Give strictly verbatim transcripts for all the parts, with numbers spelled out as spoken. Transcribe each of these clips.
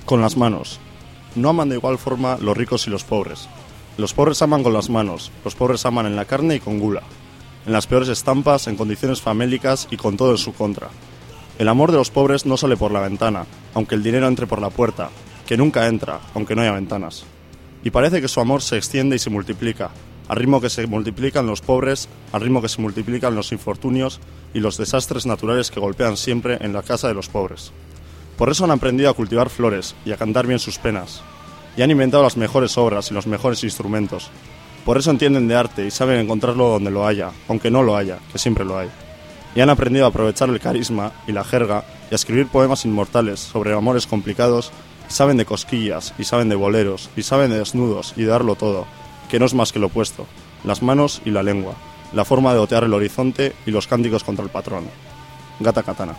Con las manos. No aman de igual forma los ricos y los pobres. Los pobres aman con las manos, los pobres aman en la carne y con gula, en las peores estampas, en condiciones famélicas y con todo en su contra. El amor de los pobres no sale por la ventana, aunque el dinero entre por la puerta, que nunca entra, aunque no haya ventanas. Y parece que su amor se extiende y se multiplica, al ritmo que se multiplican los pobres, al ritmo que se multiplican los infortunios y los desastres naturales que golpean siempre en la casa de los pobres. Por eso han aprendido a cultivar flores y a cantar bien sus penas, y han inventado las mejores obras y los mejores instrumentos. Por eso entienden de arte y saben encontrarlo donde lo haya, aunque no lo haya, que siempre lo hay. Y han aprendido a aprovechar el carisma y la jerga y a escribir poemas inmortales sobre amores complicados. Y saben de cosquillas, y saben de boleros, y saben de desnudos y de darlo todo, que no es más que lo opuesto, las manos y la lengua, la forma de otear el horizonte y los cánticos contra el patrón. Gata Katana.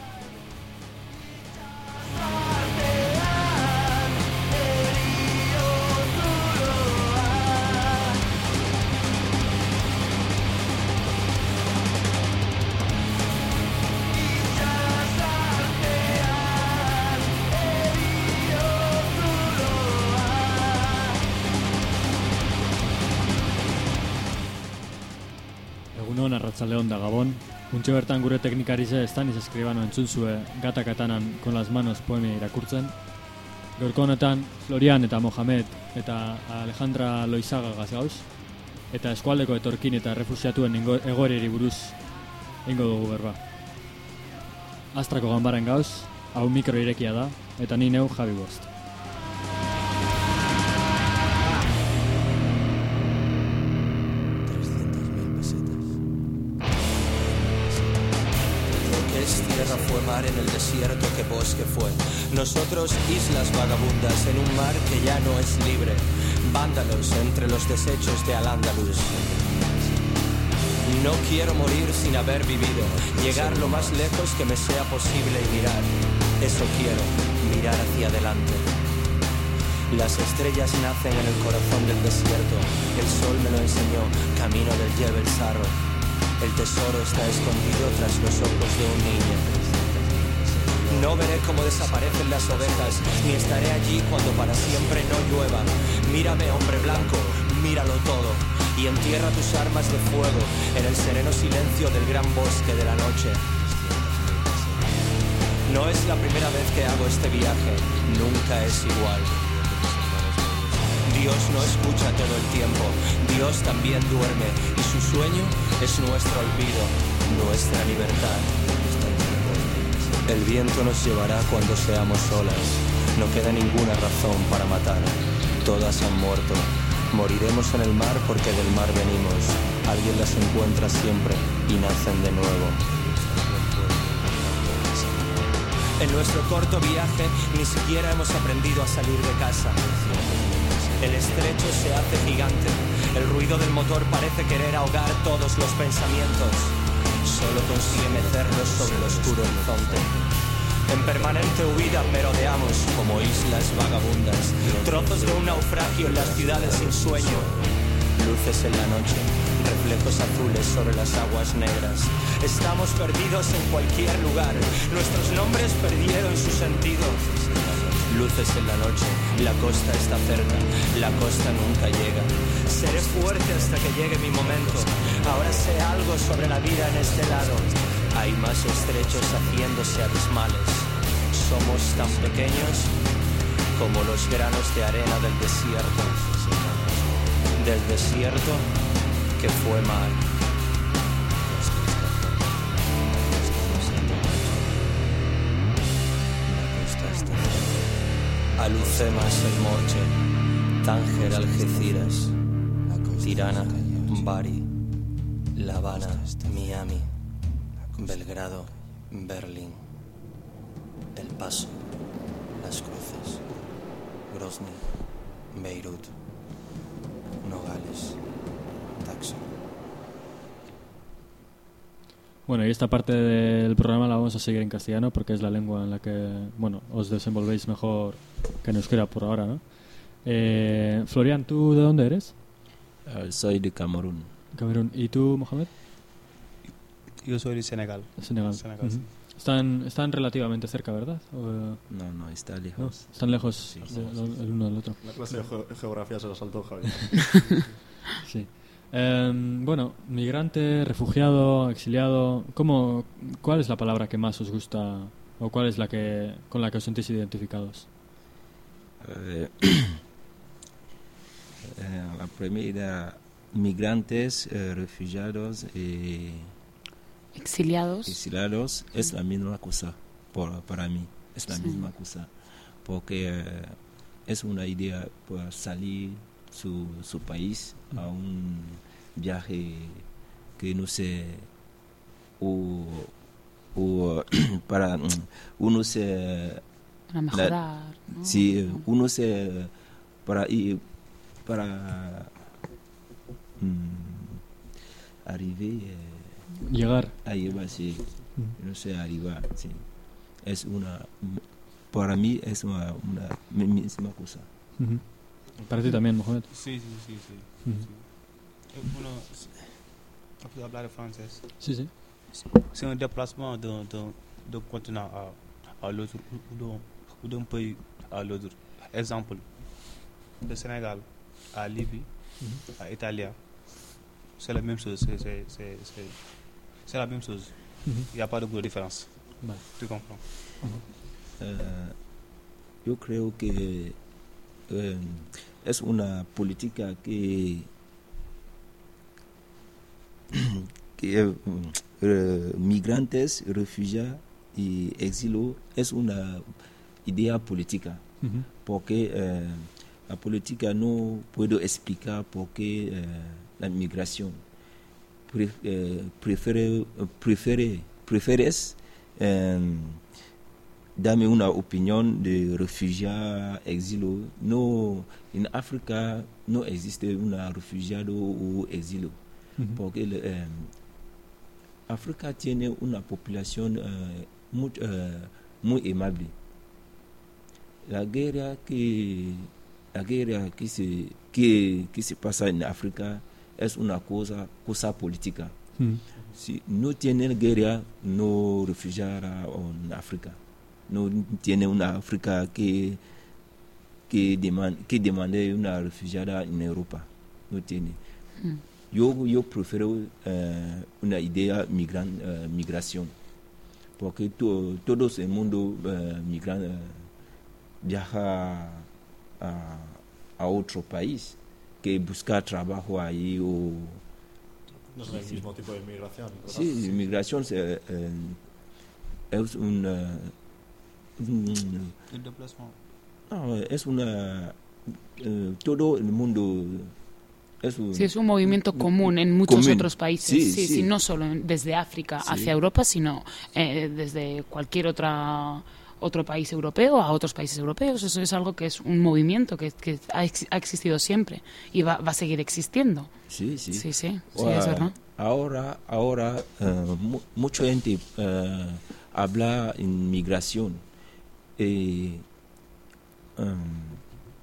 Arratsaldeon da Gabon. Untxe bertan gure teknikarize Stanis Escribano entzun zue Gata Katanan con las manos poemia irakurtzen. Gaurko honetan Florian eta Mohamed eta Alejandra Loizaga gauz eta eskualdeko etorkin eta errefuxiatuen egoerari buruz eingo dugu berba. Astrako ganbaran gauz, hau mikro irekia da eta ni neu Javi Bost. En el desierto que bosque fue. Nosotros islas vagabundas en un mar que ya no es libre. Vándalos entre los desechos de Al-Ándalus. No quiero morir sin haber vivido. Llegar lo más lejos que me sea posible y mirar. Eso quiero, mirar hacia adelante. Las estrellas nacen en el corazón del desierto. El sol me lo enseñó, camino del Jebel Sarro. El tesoro está escondido tras los ojos de un niño. No veré cómo desaparecen las ovejas, ni estaré allí cuando para siempre no llueva. Mírame, hombre blanco, míralo todo, y entierra tus armas de fuego en el sereno silencio del gran bosque de la noche. No es la primera vez que hago este viaje, nunca es igual. Dios no escucha todo el tiempo, Dios también duerme, y su sueño es nuestro olvido, nuestra libertad. El viento nos llevará cuando seamos solas. No queda ninguna razón para matar. Todas han muerto. Moriremos en el mar porque del mar venimos. Alguien las encuentra siempre y nacen de nuevo. En nuestro corto viaje ni siquiera hemos aprendido a salir de casa. El estrecho se hace gigante. El ruido del motor parece querer ahogar todos los pensamientos. Solo consigue mecernos sobre el oscuro horizonte. En permanente huida merodeamos como islas vagabundas, trozos de un naufragio en las ciudades sin sueño. Luces en la noche, reflejos azules sobre las aguas negras. Estamos perdidos en cualquier lugar, nuestros nombres perdieron su sentido. Luces en la noche, la costa está cerca, la costa nunca llega. Seré fuerte hasta que llegue mi momento. Ahora sé algo sobre la vida en este lado. Hay más estrechos haciéndose abismales. Somos tan pequeños como los granos de arena del desierto. Del desierto que fue mar. Alucemas el Morche, Tánger, Algeciras, Tirana, Bari, La Habana, Miami, Belgrado, Berlín, El Paso, Las Cruces, Grozny, Beirut, Nogales, Taxo. Bueno, y esta parte del programa la vamos a seguir en castellano porque es la lengua en la que, bueno, os desenvolvéis mejor que en euskera por ahora, ¿no? Eh, Florian, ¿tú de dónde eres? Uh, soy de Camerún. Camerún. ¿Y tú, Mohamed? Yo soy de Senegal. Senegal. Senegal. Uh-huh. Están, están relativamente cerca, ¿verdad? O, No, no, está no, lejos. están lejos Sí, de- sí, de- el uno del otro. La clase de ge- geografía se la saltó Javi. Sí. Eh, bueno, migrante, refugiado, exiliado, ¿cómo, ¿cuál es la palabra que más os gusta o cuál es la que con la que os sentís identificados? Eh, eh, la primera, migrantes, eh, refugiados y Exiliados. exiliados, es la misma cosa por, para mí, es la Sí. misma cosa, porque eh, es una idea para salir su, su país a un viaje que no sé, o, o para uno se Para mejorar. ¿no? si uno se para ir para mm, arribar eh, Llegar. arriba sí Mm. no sé arriba sí es una para mí es una, una misma cosa. Ujú. Para ti también, Mohamed. Sí, sí, sí, sí. Ujú. sí. Uno, on peut hablar français. Sí, sí. C'est un déplacement d'un, d'un, d'un continent à, à l'autre ou d'un, ou d'un pays à l'autre. Exemple, de Sénégal à Libye, à Italie, c'est la même chose. C'est, c'est, c'est, c'est, c'est la même chose. Ujú. Il n'y a pas de grosse différence. Vale. Tu comprends? Eh, yo creo que eh, es una política que que eh, eh, migrantes, refugiados y exilio es una idea política, Ujú. porque eh, la política no puedo explicar por qué eh, la migración pre, eh, prefiere, prefiere, prefieres eh, dame una opinión de refugiado, exilio. No, en África no existe un refugiado o exilio, Ujú. porque eh, África tiene una población eh, muy, eh, muy amable. La guerra que la guerra que se que, que se pasa en África es una cosa cosa política. Ujú. Si no tienen guerra, no refugiará en África. No tiene una África que que demande que demande una refugiada en Europa. No tiene. Mm. Yo yo prefiero eh, una idea migran, eh, migración, porque to, todo el mundo eh, migran, eh, viaja a, a otro país que buscar trabajo ahí o No es el mismo tipo de inmigración, ¿verdad? sí, migración eh, eh, es una un- Le déplacement. no, es una eh, todo el mundo es un, Sí, es un movimiento común en muchos Común. otros países. Sí, Sí, sí, sí. no solo en- desde África Sí. hacia Europa, sino eh, desde cualquier otra otro país europeo a otros países europeos. Eso es algo que es un movimiento que, que ha, ex- ha existido siempre y va, va a seguir existiendo. sí, sí. Sí, sí, sí, Ah, es verdad. Ahora, ahora eh, mu- mucha gente eh, habla en migración. Eh, um,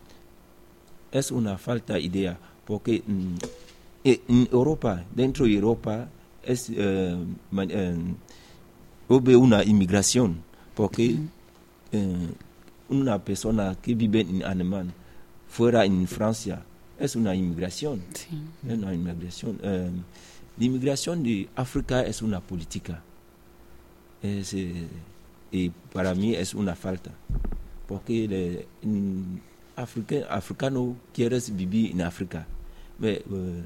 es una falta de idea, porque mm, eh, en Europa, dentro de Europa, es eh, man- eh, hubo una inmigración, porque eh, una persona que vive en Alemania, fuera en Francia, es una inmigración. Sí. Es una inmigración. Eh, la inmigración de África es una política. Es, eh, y para mí es una falta. Porque el en africa, africano quiere vivir en África. Pero, eh,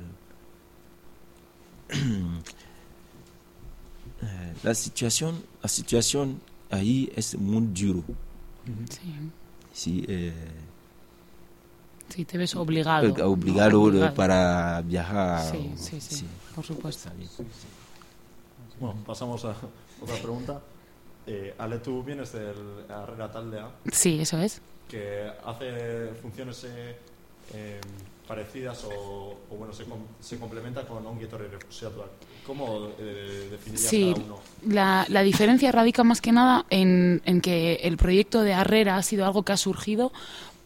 eh, la situación, la situación ahí es muy duro. Sí. Sí, eh, Sí, te ves obligado. ¿no? obligado Obligado. para viajar. Sí, sí, sí, por supuesto. Bueno, pasamos a otra pregunta. Eh, Ale, tú vienes del Harrera Taldea, Sí, eso es. que hace funciones eh, eh, parecidas o, o bueno, se, com- se complementa con Ongi Etorri Refuxiatuak. ¿Cómo eh, definirías Sí, cada uno? la, la diferencia radica más que nada en, en que el proyecto de Harrera ha sido algo que ha surgido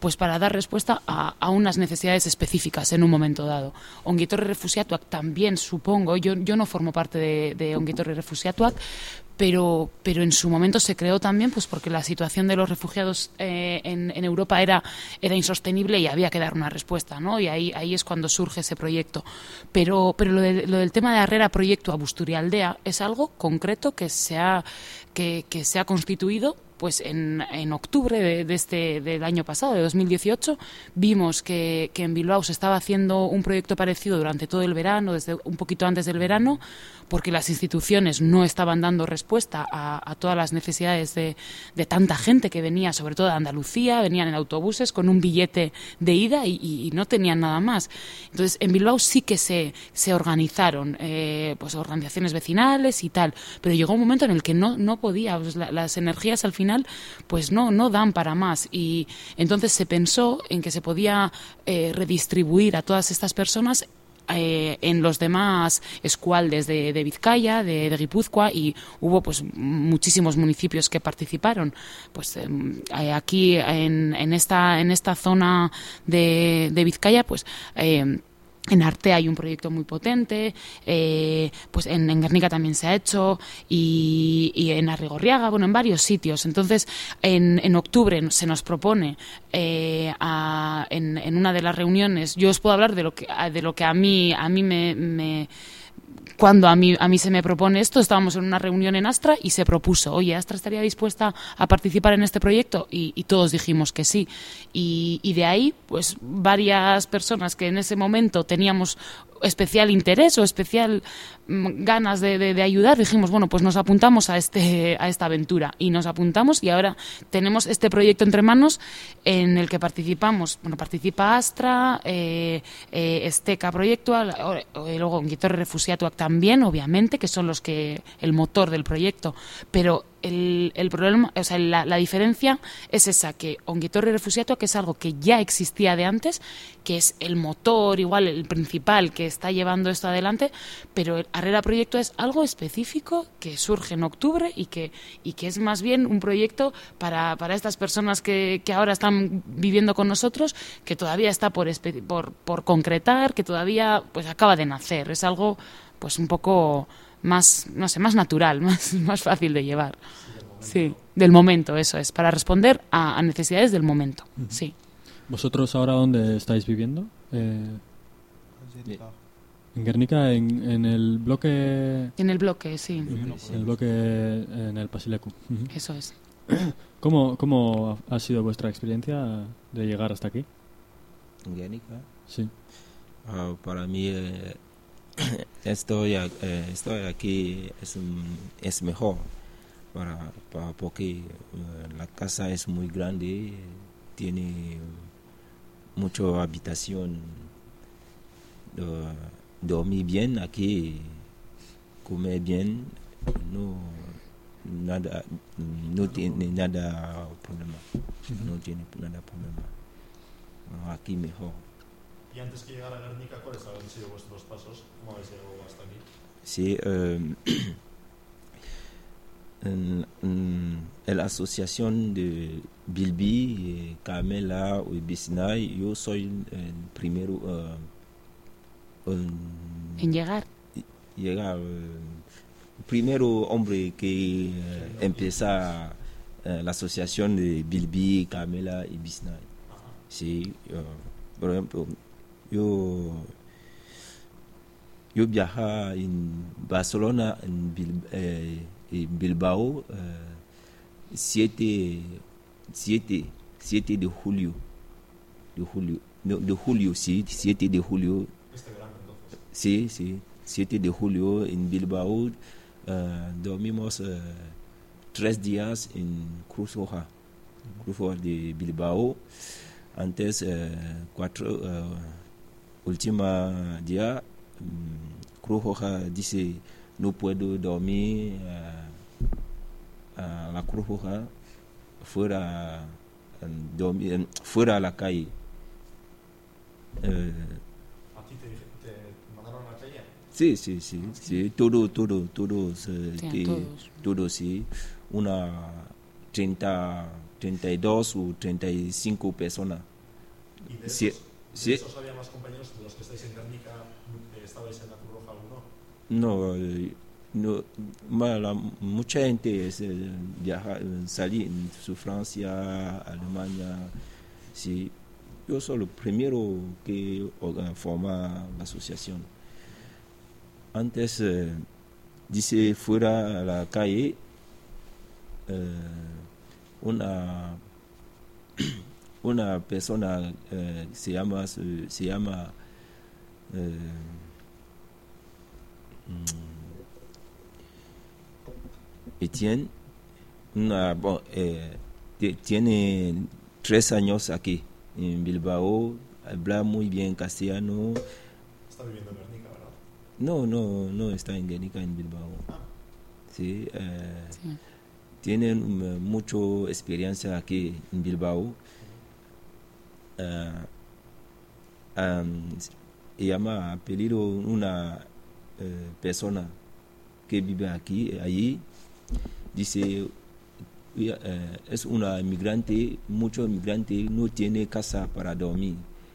pues para dar respuesta a, a unas necesidades específicas en un momento dado. Ongi Etorri Refuxiatuak también, supongo, yo, yo no formo parte de, de Ongi Etorri Refuxiatuak, Pero, pero en su momento se creó también pues porque la situación de los refugiados eh, en, en Europa era, era insostenible y había que dar una respuesta, ¿no? Y ahí, ahí es cuando surge ese proyecto. Pero, pero lo, de, lo del tema de Harrera Proiektua Busturialdea es algo concreto que se ha, que, que se ha constituido pues en, en octubre de, de este, del año pasado, de dos mil dieciocho, vimos que, que en Bilbao se estaba haciendo un proyecto parecido durante todo el verano, desde un poquito antes del verano, porque las instituciones no estaban dando respuesta a, a todas las necesidades de, de tanta gente que venía, sobre todo de Andalucía, venían en autobuses con un billete de ida y, y, y no tenían nada más. Entonces, en Bilbao sí que se, se organizaron eh, pues organizaciones vecinales y tal, pero llegó un momento en el que no, no podía, pues la, las energías al final pues no, no dan para más, y entonces se pensó en que se podía eh, redistribuir a todas estas personas Eh, en los demás eskualdes de, de Vizcaya, de, de Guipúzcoa, y hubo pues muchísimos municipios que participaron. Pues eh, aquí en, en esta en esta zona de, de Vizcaya, pues eh, en Artea hay un proyecto muy potente, eh, pues en, en Guernica también se ha hecho, y, y en Arrigorriaga, bueno, en varios sitios. Entonces, en, en octubre se nos propone, eh, a, en, en una de las reuniones, yo os puedo hablar de lo que, de lo que a mí, a mí me... me Cuando a mí, a mí se me propone esto, estábamos en una reunión en Astra y se propuso, oye, ¿Astra estaría dispuesta a participar en este proyecto? Y, y todos dijimos que sí. Y, y de ahí, pues, varias personas que en ese momento teníamos especial interés o especial mm, ganas de, de, de ayudar, dijimos, bueno, pues nos apuntamos a este a esta aventura, y nos apuntamos, y ahora tenemos este proyecto entre manos en el que participamos, bueno, participa Astra, eh, eh, Esteca Proiektua, y luego Ongi Etorri Refuxiatuak también, obviamente, que son los que el motor del proyecto, pero el, el problema, o sea, la, la diferencia es esa, que Ongi Etorri Refuxiatuak es algo que ya existía de antes, que es el motor, igual el principal que está llevando esto adelante, pero el Harrera Proiektua es algo específico que surge en octubre y que, y que es más bien un proyecto para, para estas personas que, que ahora están viviendo con nosotros, que todavía está por, por, por concretar, que todavía pues acaba de nacer. Es algo pues un poco más, no sé, más natural, más, más fácil de llevar. Sí, del momento, eso es, para responder a, a necesidades del momento. Uh-huh. Sí. ¿Vosotros ahora dónde estáis viviendo? Eh, en Guernica, en, en el bloque... En el bloque, sí. En el bloque, en el Pasilecu. Uh-huh. Eso es. ¿Cómo, ¿Cómo ha sido vuestra experiencia de llegar hasta aquí? ¿En Guernica? Sí. Uh, para mí, eh, estoy, eh, estoy aquí es, es mejor, para, para, porque uh, la casa es muy grande, tiene mucha habitación, uh, dormir bien aquí, comer bien, no nada, no tiene nada problema, uh-huh. no tiene nada problema, uh, aquí mejor. Y antes que llegara a Guernica, ¿cuáles han sido vuestros pasos? ¿Cómo habéis llegado hasta aquí? Sí, eh, en, en la asociación de Bilbi, Carmela y Bisnay, yo soy el primero uh, un, en llegar. Llegar, el primero hombre que uh, empieza uh, la asociación de Bilbi, Carmela y Bisnay. Sí, uh, por ejemplo, yo yo viajaba en Barcelona, en, Bil, eh, en Bilbao, eh, siete, siete, siete de julio, de julio, no, de julio, sí, siete de julio. Este verano, entonces. Sí, sí, siete de julio en Bilbao, uh, dormimos uh, tres días en Cruz Roja, uh-huh. Cruz Roja de Bilbao. Antes, uh, cuatro, uh, última día, um, Cruz Roja dice, no puedo dormir uh, a la Cruz Roja, fuera, um, dormir, fuera a la calle. Uh, ¿A ti te, te mandaron a la calle? Sí, sí, sí, sí, todo, todo, todos, uh, sí, te, todos. todos, sí, una treinta, treinta y dos o treinta y cinco personas ¿Y de sí, esos, sí. de esos había más compañeros de los que estáis en Guernica, eh, estabais en la Cruz Roja alguno? No, eh, no ma- la- mucha gente es, eh, viaja, eh, salí en su Francia, Alemania. Sí, yo soy el primero que orga- forma la asociación. Antes, eh, dice fuera a la calle, eh, una una persona eh, se llama se, se llama eh, Etienne, una, bon, eh, t- tiene tres años aquí en Bilbao, habla muy bien castellano. Está viviendo en Guernica, ¿verdad? No, no, no está en Guernica, en Bilbao. Sí, eh, Sí. tienen eh, mucha experiencia aquí en Bilbao. Eh, um, ella me ha pedido una eh, persona que vive aquí, allí. Dice, eh, es una inmigrante, muchos inmigrantes no tienen casa para dormir.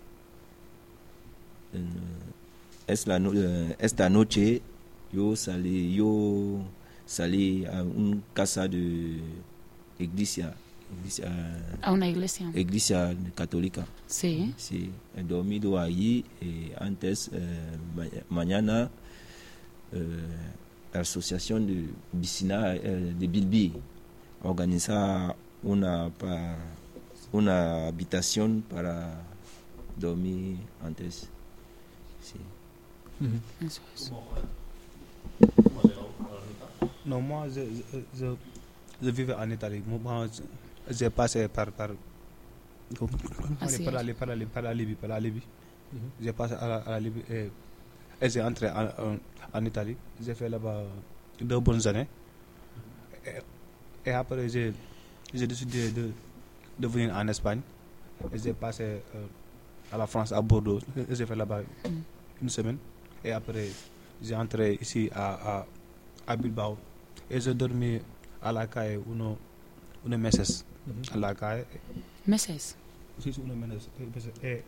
Eh, es la no- eh, esta noche yo salí, yo salí a una casa de iglesia, iglesia, A una iglesia. iglesia católica. Sí. Sí, he dormido allí y antes, eh, ma- mañana, eh, la asociación de vecina eh, de Bilbi organiza una, pa- una habitación para dormir antes. Sí. Eso es. ¿Cómo has llegado a Guernica? Non, moi, je, je, je, je vivais en Italie. Moi, je- j'ai passé par, par, Ah, si, par, la, es. par, la, par la Libye. Par la Libye. J'ai passé à la, à la Libye et, et j'ai entré en, en, en Italie. J'ai fait là-bas deux bonnes années. Et, et après, j'ai, j'ai décidé de, de venir en Espagne. Et j'ai passé euh, à la France, à Bordeaux. Et j'ai fait là-bas une semaine. Et après, j'ai entré ici à, à, à Bilbao. Et j'ai dormi à la calle uno, unos meses. A la calle. Meses. Sí, sí, unos meses. Et,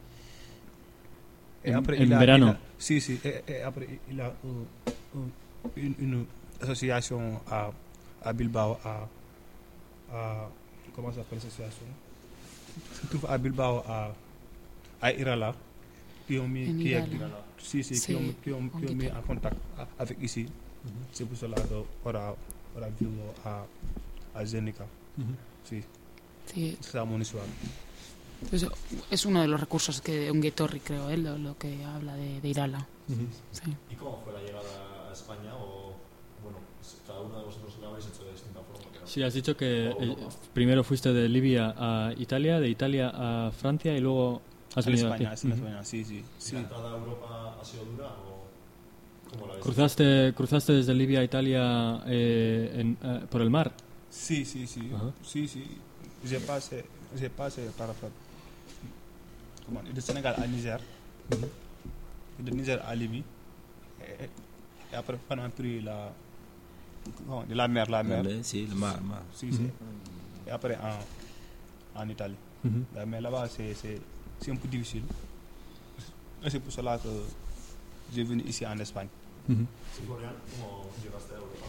et En- après, en il a, verano. il a- si, si. Et, et après, il a euh, euh, une, une association à, à Bilbao, à, à. Comment ça s'appelle l'association? Se trouve à Bilbao, à, à Irala. Qui ont mis, En qui, est- Irala. si, si, Sí, qui ont, qui ont, qui ont un mis poquito. en contact a- avec ici. C'est pour cela qu'on aura, aura vu à, à Zenica. Sí, Sí. c'est ça mon histoire. Pues, es uno de los recursos que Ungetorri, creo, ¿eh? lo, lo que habla de, de Irala. Sí. ¿Y cómo fue la llegada a España? O, bueno, cada uno de vosotros lo habéis hecho de distinta forma. Pero... Sí, has dicho que eh, primero fuiste de Libia a Italia, de Italia a Francia y luego has En venido España, aquí. sí, en Ujú. España, sí, sí. ¿Y sí. la entrada a Europa ha sido dura o cómo la habéis hecho? ¿Cruzaste, cruzaste desde Libia a Italia eh, en, eh, por el mar? Sí, sí, sí. Ajá. Sí, sí. J'ai passé, j'ai passé par rapport. Comment de Sénégal à Niger. De Niger à Libye. Et, et après, on a pris la. comment, de la mer, la mer. La mer, c'est le mar, mar. Si, si. Et après, en, en Italie. Ujú. La mer là-bas, c'est, c'est, c'est un peu difficile. Et c'est pour cela que j'ai venu ici en Espagne. Ujú. ¿Y Florian, cómo llegaste a Europa?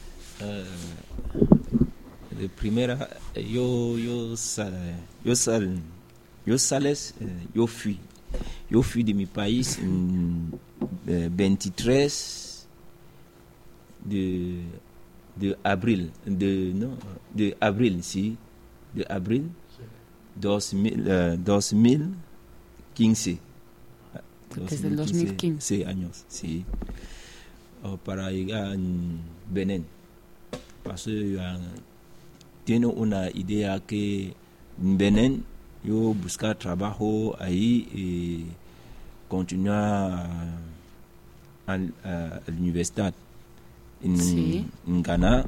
Eh, de primera, eh, yo, yo, sal, yo, sal, yo sales, eh, yo fui. Yo fui de mi país en eh, veintitrés de, de abril, de, no, de abril, sí, de abril dos mil, eh, dos mil quince. Desde el dos mil quince. Sí, años, sí. Oh, para llegar en Benin. Parce uh, tiene una idea que en Benin yo buscar trabajo ahí y continuar a, a, a la universidad en, Sí. en Ghana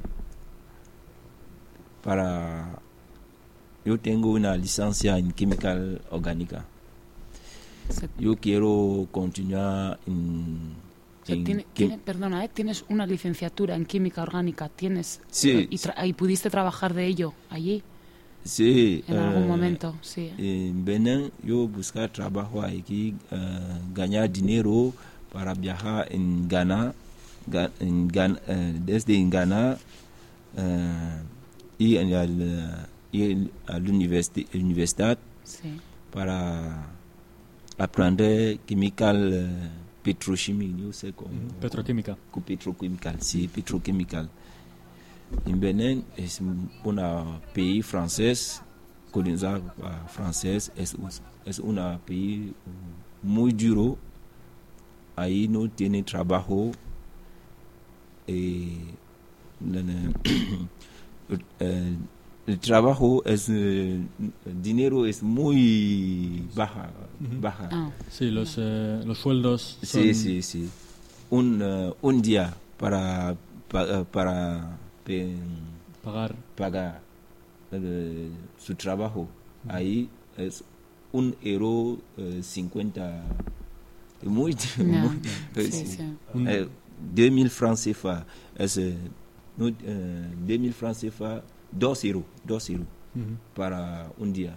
para yo tengo una licencia en química orgánica. Se- Yo quiero continuar en, o sea, en tiene- quim- tiene- perdona, ¿eh? Tienes una licenciatura en química orgánica, tienes Sí. y, tra- y pudiste trabajar de ello allí. Sí, en algún eh, momento, sí. En Benin yo buscar trabajo aquí, uh, ganar dinero para viajar en Ghana, ga, en Ghana uh, desde en Ghana uh, y en la, y a la universidad Sí. para aprender químical, uh, petrochimie, yo sé cómo. Petroquímica. Petroquímical, sí, petroquímical. En Benin es un país francés, colonizado uh, francés, es, es un país muy duro, ahí no tiene trabajo, eh, el, el, el trabajo es, el dinero es muy baja, baja. Ah. Sí, los, eh, los sueldos son... Sí, sí, sí. Un, uh, un día para, para, para pagar, pagar uh, su trabajo. Uh-huh. Ahí es un euro uh, cincuenta. Muy, no. muy sí, sí. Sí. Uh, deux mille francs C F A. Es, uh, no, uh, deux mille francs C F A, dos euros, dos euros uh-huh. para un día.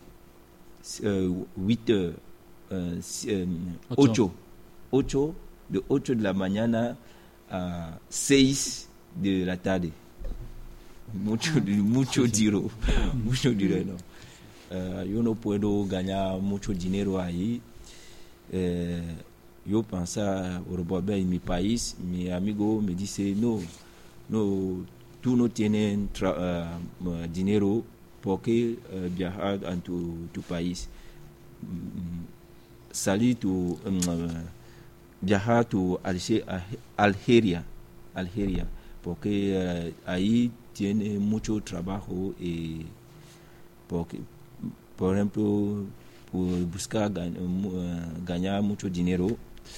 Uh, huit heures, uh, um, ocho. ocho, de ocho de la mañana a seis de la tarde. Mucho, ah, mucho sí, dinero, sí. mucho dinero. Uh, yo no puedo ganar mucho dinero ahí. Uh, yo pensaba, en mi país, mi amigo me dice, no, no, tú no tienes tra- uh, dinero porque uh, viajar a tu, tu país. Um, salir tu, um, uh, viajar a tu Algeria, Algeria, porque uh, ahí tiene mucho trabajo y porque, por ejemplo, por buscar gan- uh, ganar mucho dinero,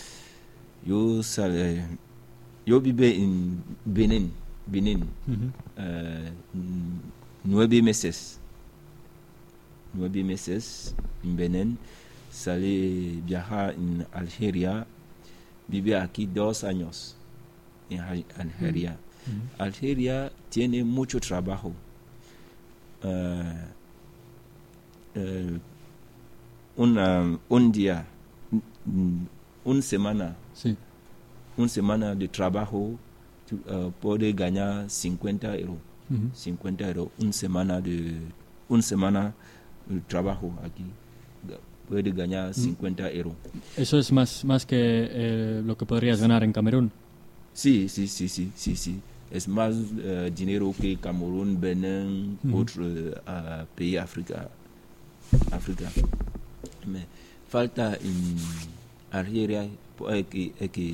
yo sal, yo vive en Benin, Benin, uh-huh. uh, nueve meses, nueve meses en Benin, salí viajar en Algeria, vive aquí dos años en Algeria. Uh-huh. Algeria tiene mucho trabajo. Uh, uh, una, un día, una semana, sí. una semana de trabajo uh, puede ganar cincuenta euros. Uh-huh. cincuenta euros, una semana de, una semana de trabajo aquí. Puede ganar cincuenta euros. ¿Eso es más, más que eh, lo que podrías ganar en Camerún? Sí, sí, sí, sí, sí, sí. Es más uh, dinero que Camerún, Benin, uh-huh. otros uh, países África. África. Me falta en Algeria es que, es que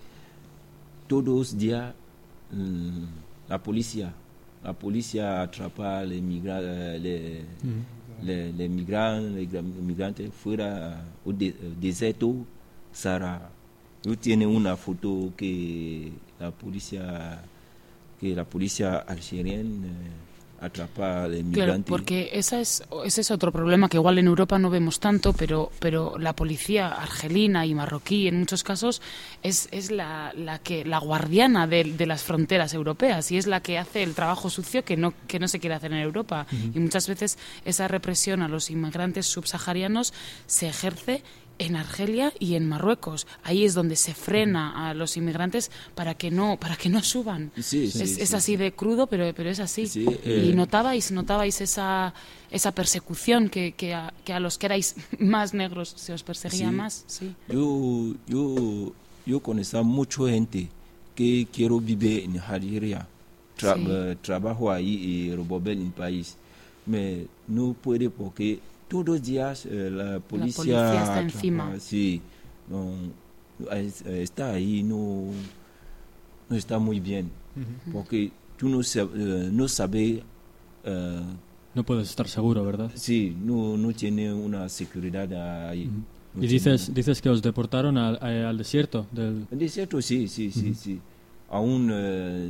todos los días um, la policía, la policía atrapa les migra, les, uh-huh. les, les migrantes, les migrantes fuera au de, desierto Sahara. Yo tiene una foto que la policía que la policía algeriana eh, atrapa a los migrantes. Claro, porque esa es, ese es otro problema que igual en Europa no vemos tanto, pero pero la policía argelina y marroquí en muchos casos es, es la, la que la guardiana de, de las fronteras europeas y es la que hace el trabajo sucio que no que no se quiere hacer en Europa. Uh-huh. Y muchas veces esa represión a los inmigrantes subsaharianos se ejerce en Argelia y en Marruecos. Ahí es donde se frena a los inmigrantes para que no para que no suban. Sí, sí, es, sí, es así sí. de crudo, pero pero es así. Sí, eh. Y notabais notabais esa esa persecución que que a, que a los que erais más negros se os perseguía sí. más. Sí. Yo yo yo conozco mucha gente que quiero vivir en Algeria. Tra- Sí. uh, trabajo ahí y revolver en el país. Me no puede porque todos los días eh, la policía, policía está atrapa, encima. Sí, no, está ahí, no, no está muy bien. Uh-huh. Porque tú no, sab, uh, no sabes... Uh, no puedes estar seguro, ¿verdad? Sí, no, no tiene una seguridad ahí. Uh-huh. No ¿Y dices, dices que os deportaron al, al desierto? Del... El desierto, sí, sí, sí, uh-huh. sí. Aún uh,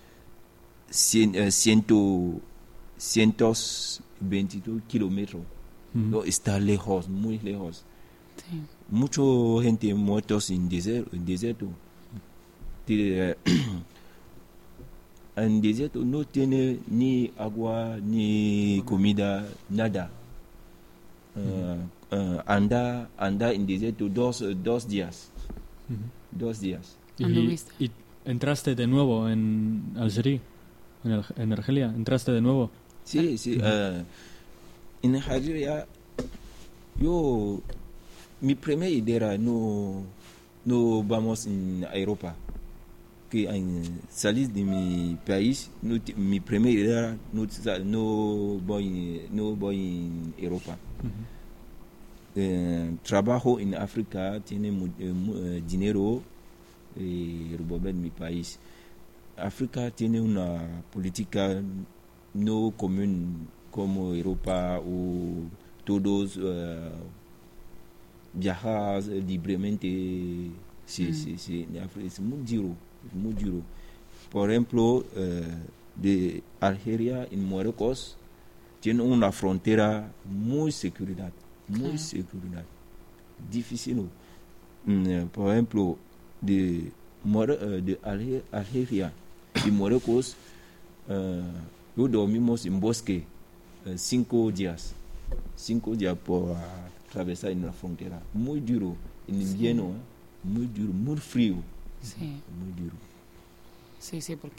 cien, uh, ciento, cientos veintidós kilómetros. Uh-huh. No, está lejos, muy lejos. Sí. Mucha gente muertos en desierto. desierto. en desierto no tiene ni agua, ni comida, nada. Uh, uh, anda, anda en desierto dos, dos días. Ujú. Dos días. Y, Anduviste. y entraste de nuevo en Algeria, en, Al- en Argelia, entraste de nuevo. Sí, sí. Uh, en Algeria, yo, mi primera idea era no, no vamos en Europa. Que en salir de mi país, no, ti- mi primera idea era no, sa- no, voy, no voy en Europa. Ujú. Eh, trabajo en África, tiene mu- eh, mu- eh, dinero y revolver mi país. África tiene una política no común como Europa o todos eh, viajar libremente. Sí, Mm. sí, sí. En África es muy duro, es muy duro. Por ejemplo, eh, de Algeria en Marruecos tiene una frontera muy seguridad, muy Claro. seguridad. Difícil. Mm, eh, por ejemplo, de, Mar- eh, de Alge- Algeria y Marruecos, eh, yo dormimos en bosque eh, cinco días, cinco días por ah, atravesar en la frontera. Muy duro, en Sí. invierno, eh, muy duro, muy frío, Sí, muy duro. sí, sí, porque...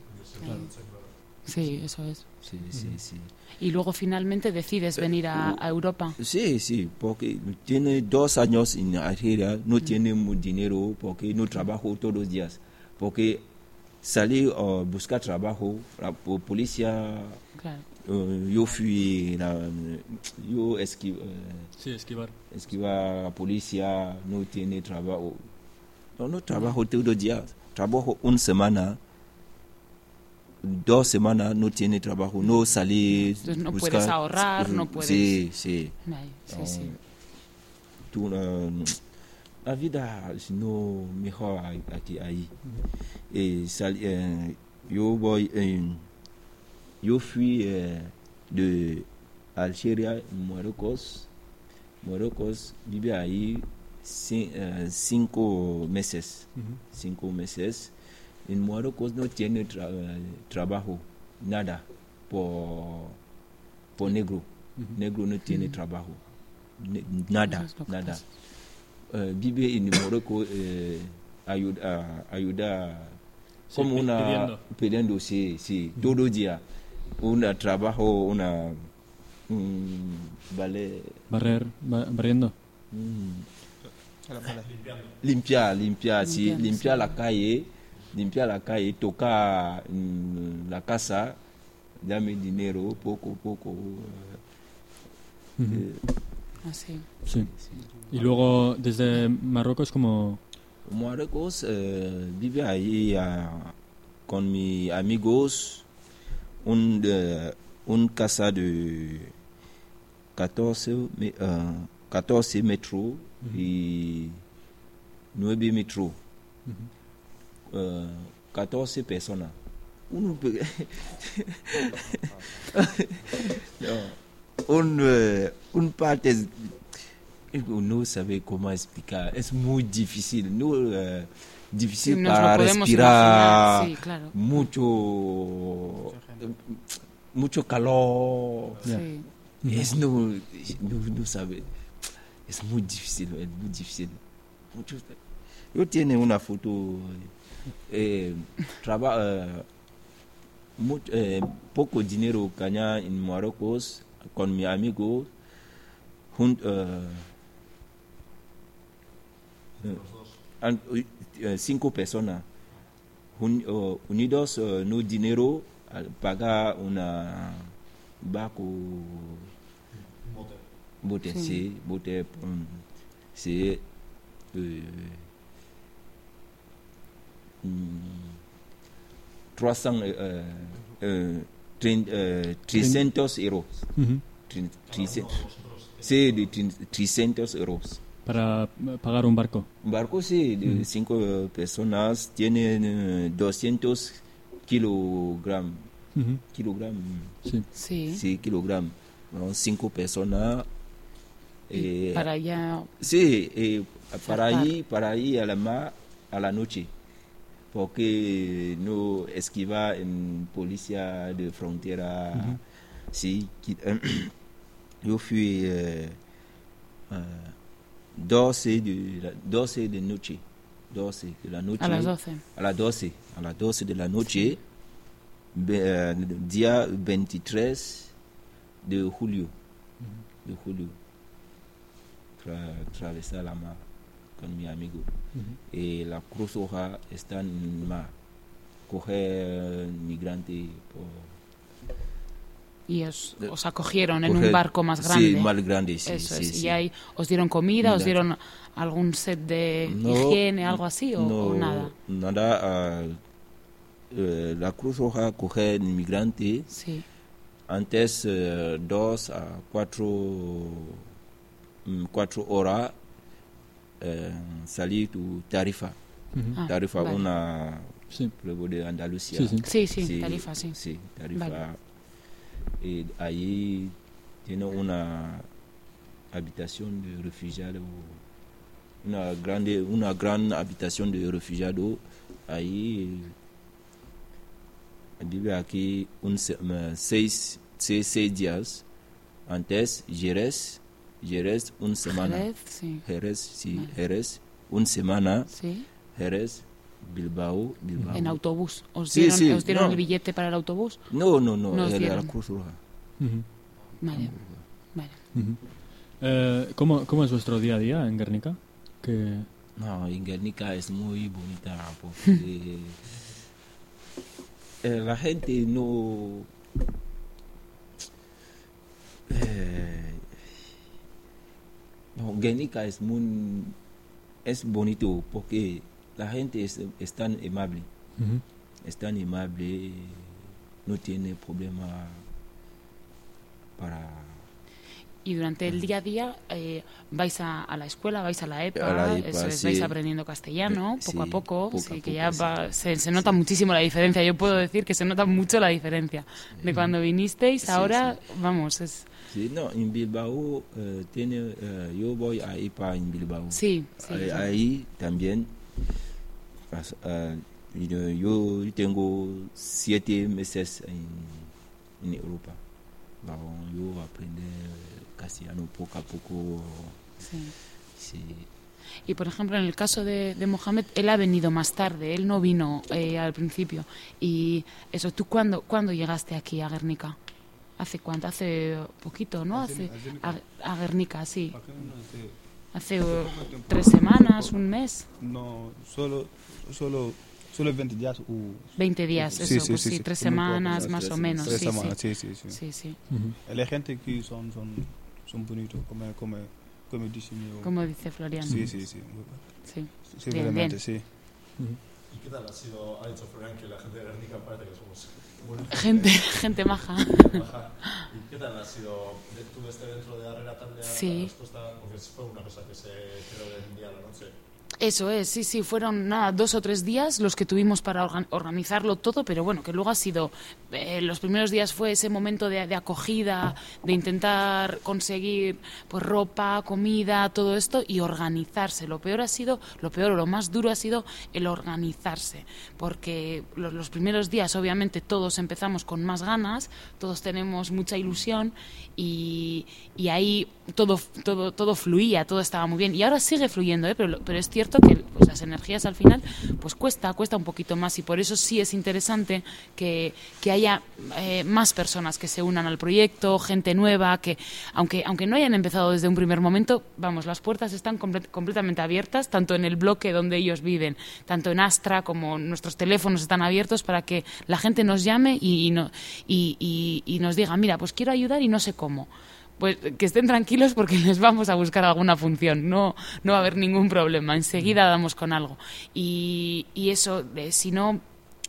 Sí, eso es. Sí, sí, sí. Y luego finalmente decides venir a, a Europa. Sí, sí, porque tiene dos años en Algeria, no tiene mu- dinero, porque no trabajo todos los días. Porque salir a buscar trabajo, la po- policía, Claro. eh, yo fui, la- yo esqui, eh, Sí, esquivar. esquiva a la policía, no tiene trabajo. No, no trabajo todos los días, trabajo una semana. Dos semanas no tiene trabajo, no salir. Entonces no buscar- puedes ahorrar, no puedes- Sí, sí. Ay, sí, Oh, sí. tú, eh, la vida es no mejor aquí ahí. Eh, sal- eh, yo voy, eh, yo fui eh, de Algeria a Marruecos. Marruecos vive ahí ci- eh, cinco meses. Ujú. Cinco meses. En Marruecos no tiene tra- trabajo, nada, por, por negro. Ujú. Negro no tiene trabajo, ne- nada, Eso es lo que nada. pasa. Eh, vive en Marruecos, eh, ayuda, ayuda Sí, como pi- una pidiendo. pidiendo, sí, sí, todo el día, una trabajo, una mm, vale, Barrer, ba- barriendo. mm, A la mala. limpiar, limpiar, sí, Limpiar, limpiar sí. la calle, limpiar la calle, tocar mm, la casa, dame dinero, poco, poco. eh, Ujú. eh, Así. Sí. Y luego desde Marruecos como... Marruecos eh, vive ahí ah, con mis amigos, un, eh, un casa de catorce, me- ah, catorce metros y nueve metros. Ujú. eh, catorce personas. Un, pe- No, un, eh, un parte es- no sabe cómo explicar, es muy difícil, no, eh, difícil Sí, nos lo para podemos respirar, imaginar, sí, claro. mucho, mucho calor, Ya. Sí. es no, no, no sabe, es muy difícil, es muy difícil. Mucho, yo tiene una foto, eh, traba, eh, mucho, eh, poco dinero gana en Marruecos con mi amigo, jun- eh, eh, an- eh, cinco personas un- eh, unidos, eh, no dinero, al pagar una barco, bote, Sí. sí, bote, um, c'est euh, mm, trescientos eh, eh, trin- eh, trescientos euros. Ujú. Trin- trescientos. Sí, de trin- trescientos euros. Para pagar un barco. Un barco, sí, de Mm. cinco eh, personas, tienen eh, doscientos kilogramos. Ujú. Kilogramos. Sí. Sí. Sí, kilogramos. ¿No? Cinco personas. Y eh, para allá. Sí, eh, para Zarpar. ir, para ir a la mar a la noche. porque no esquiva en policía de frontera. Uh-huh. Sí, qui, euh, yo fui eh, uh, doce de doce de noche, doce de la noche. A las doce. A las doce, a las doce de la noche, be, uh, día veintitrés de julio, uh-huh. de julio, tra, atravesar la mar con mi amigo. Uh-huh. Y la Cruz Roja está en mar, coger migrantes por... Y os, os acogieron en un barco más grande. Sí, más grande, sí. Eso sí, es. sí. ¿Y ahí os dieron comida, Mira, os dieron algún set de no, higiene, algo así, o, no, o nada? Nada. Uh, uh, la Cruz Roja coge inmigrantes. Sí. Antes, uh, dos a cuatro, um, cuatro horas, uh, salí tu Tarifa. Uh-huh. Ah, Tarifa, vale. una sí. pueblo de Andalucía. Sí, sí, sí, sí sí Tarifa, sí. Sí, Tarifa. Vale. Y ahí tiene una habitación de refugiados, una grande, una gran habitación de refugiados. Ahí vive aquí un seis, seis, seis días. Antes Jerez, Jerez una semana. Jerez, sí. Jerez, sí, Vale. Jerez, una semana. Sí. Jerez, Bilbao, Bilbao. En autobús. ¿Os Sí, dieron, sí, ¿os dieron no. el billete para el autobús? No, no, no, No os era la dieron. Cruz Roja. Uh-huh. Vale. Vale. Uh-huh. Eh, ¿cómo, ¿Cómo es vuestro día a día en Guernica? Que... No, en Guernica es muy bonita porque eh, la gente no... Eh, no, Guernica es muy... es bonito porque la gente es, es tan amable. Uh-huh. Es tan amable, no tiene problema para... Y durante el día a día eh, vais a, a la escuela, vais a la EPA, A la EPA, eso es, sí. vais aprendiendo castellano Sí, poco a poco, poco sí, a que poco, ya sí. va, se, se nota muchísimo la diferencia. Yo puedo decir que se nota mucho la diferencia de cuando vinisteis. Sí, Ahora, sí. vamos, es... Sí, no, en Bilbao eh, tiene, eh, yo voy a EPA en Bilbao. Sí, sí, ahí, sí. ahí también as- uh, yo, yo tengo siete meses en, en Europa. Bueno, yo aprendí castellano poco a poco. Sí. Sí. Y por ejemplo, en el caso de, de Mohamed, él ha venido más tarde, él no vino eh, al principio. Y eso, ¿tú cuándo, cuándo llegaste aquí a Guernica? ¿Hace cuánto? Hace poquito, ¿no? Hace, a, a Guernica, sí. Hace uh, tres semanas, un mes. No, solo, solo, solo veinte días. Uh, veinte días, Sí, eso, sí, pues sí, sí, sí, tres muy poco, semanas tres más o semanas. menos. tres Sí, semanas, sí. sí, sí, sí. Sí, sí. Uh-huh. La gente aquí son, son, son bonitos, como, como, como dicen yo. Como dice Florian. Sí, sí, sí. Sí. Sí, Bien, realmente, bien. sí. Uh-huh. ¿Y qué tal ha sido? Ha dicho Florian que la gente de Guernica parece que somos buena Gente, gente maja. Ajá. ¿Y qué tal ha sido? ¿Tú este dentro de Arrera Talde Sí. la respuesta? Porque fue una cosa que se creó del día a la noche. Eso es, sí, sí, fueron nada, dos o tres días los que tuvimos para organ- organizarlo todo, pero bueno, que luego ha sido, eh, los primeros días fue ese momento de, de acogida, de intentar conseguir pues ropa, comida, todo esto y organizarse. Lo peor ha sido, lo peor o lo más duro ha sido el organizarse, porque los, los primeros días obviamente todos empezamos con más ganas, todos tenemos mucha ilusión y, y ahí todo, todo, todo fluía, todo estaba muy bien y ahora sigue fluyendo, ¿eh? pero, lo- pero es cierto que pues, las energías al final pues cuesta, cuesta un poquito más y por eso sí es interesante que, que haya eh, más personas que se unan al proyecto, gente nueva, que aunque, aunque no hayan empezado desde un primer momento, vamos, las puertas están comple- completamente abiertas, tanto en el bloque donde ellos viven, tanto en Astra como nuestros teléfonos están abiertos para que la gente nos llame y, y, no, y, y, y nos diga, mira, pues quiero ayudar y no sé cómo. Pues que estén tranquilos porque les vamos a buscar alguna función, no, no va a haber ningún problema, enseguida damos con algo. Y, y eso, eh, si no,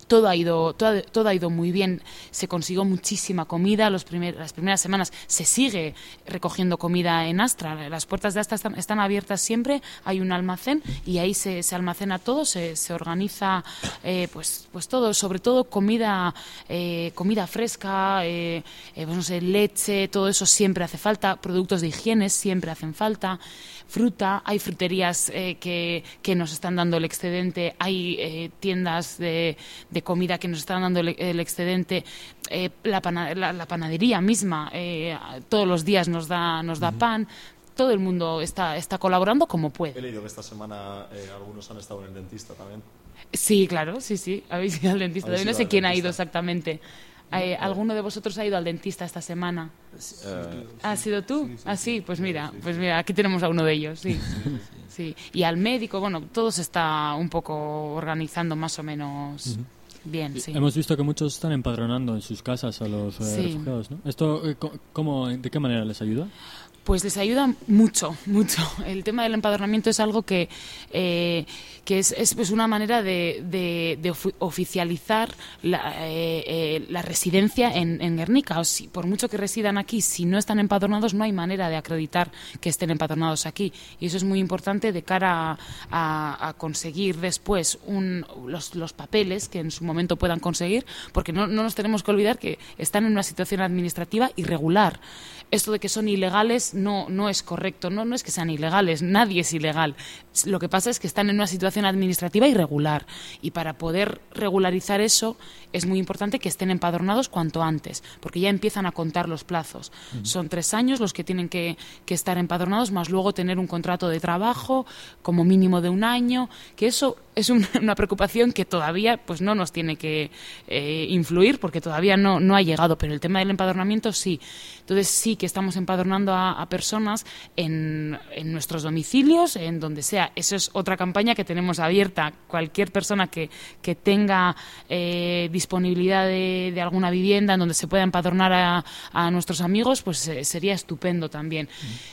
todo ha ido todo, todo ha ido muy bien. Se consiguió muchísima comida. Los primer, las primeras semanas se sigue recogiendo comida en Astra. Las puertas de Astra están, están abiertas siempre. Hay un almacén y ahí se, se almacena todo. Se, se organiza eh, pues pues todo, sobre todo comida eh, comida fresca, eh, eh, pues no sé, leche, todo eso siempre hace falta. Productos de higiene siempre hacen falta. Fruta, hay fruterías eh, que, que nos están dando el excedente, hay eh, tiendas de, de comida que nos están dando el, el excedente, eh, la, pana, la, la panadería misma eh, todos los días nos da, nos da uh-huh. pan. Todo el mundo está, está colaborando como puede. He leído que esta semana eh, algunos han estado en el dentista también. Sí, claro, sí, sí, habéis ido al dentista. No sé quién dentista? ha ido exactamente. Eh, ¿Alguno de vosotros ha ido al dentista esta semana? Uh, ¿Ha sido tú? Sí, sí, ah, sí, pues mira, pues mira, aquí tenemos a uno de ellos, sí. Sí. Y al médico, bueno, todo se está un poco organizando más o menos uh-huh. bien, sí. Hemos visto que muchos están empadronando en sus casas a los eh, sí. refugiados, ¿no? ¿Esto eh, cómo, de qué manera les ayuda? Pues les ayuda mucho, mucho. El tema del empadronamiento es algo que, eh, que es, es pues una manera de, de, de oficializar la, eh, eh, la residencia en, en Guernica. O si, por mucho que residan aquí, si no están empadronados, no hay manera de acreditar que estén empadronados aquí. Y eso es muy importante de cara a, a, a conseguir después un, los, los papeles que en su momento puedan conseguir, porque no, no nos tenemos que olvidar que están en una situación administrativa irregular. Esto de que son ilegales no, no es correcto, no, no es que sean ilegales, nadie es ilegal. Lo que pasa es que están en una situación administrativa irregular y para poder regularizar eso es muy importante que estén empadronados cuanto antes, porque ya empiezan a contar los plazos. Uh-huh. Son tres años los que tienen que, que estar empadronados, más luego tener un contrato de trabajo como mínimo de un año, que eso es un, una preocupación que todavía pues no nos tiene que eh, influir porque todavía no, no ha llegado, pero el tema del empadronamiento sí. Entonces sí que estamos empadronando a, a personas en, en nuestros domicilios, en donde sea. Eso es otra campaña que tenemos abierta. Cualquier persona que, que tenga eh, disponibilidad de, de alguna vivienda en donde se pueda empadronar a, a nuestros amigos, pues eh, sería estupendo también.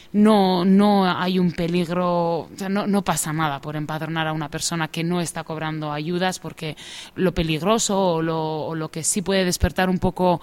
No, no hay un peligro, o sea, no, no pasa nada por empadronar a una persona que no está cobrando ayudas, porque lo peligroso o lo, o lo que sí puede despertar un poco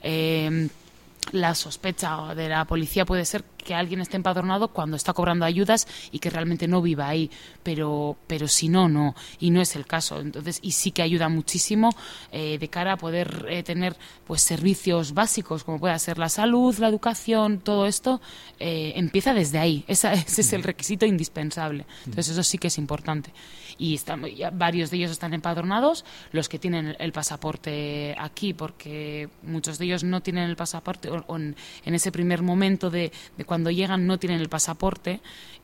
eh, la sospecha de la policía puede ser que alguien esté empadronado cuando está cobrando ayudas y que realmente no viva ahí, pero pero si no, no, y no es el caso. Entonces, y sí que ayuda muchísimo eh, de cara a poder eh, tener pues servicios básicos como pueda ser la salud, la educación, todo esto eh, empieza desde ahí. Esa, ese es el requisito indispensable. Entonces eso sí que es importante. Y están, ya varios de ellos están empadronados, los que tienen el, el pasaporte aquí, porque muchos de ellos no tienen el pasaporte o, o en, en ese primer momento de, de cuando llegan no tienen el pasaporte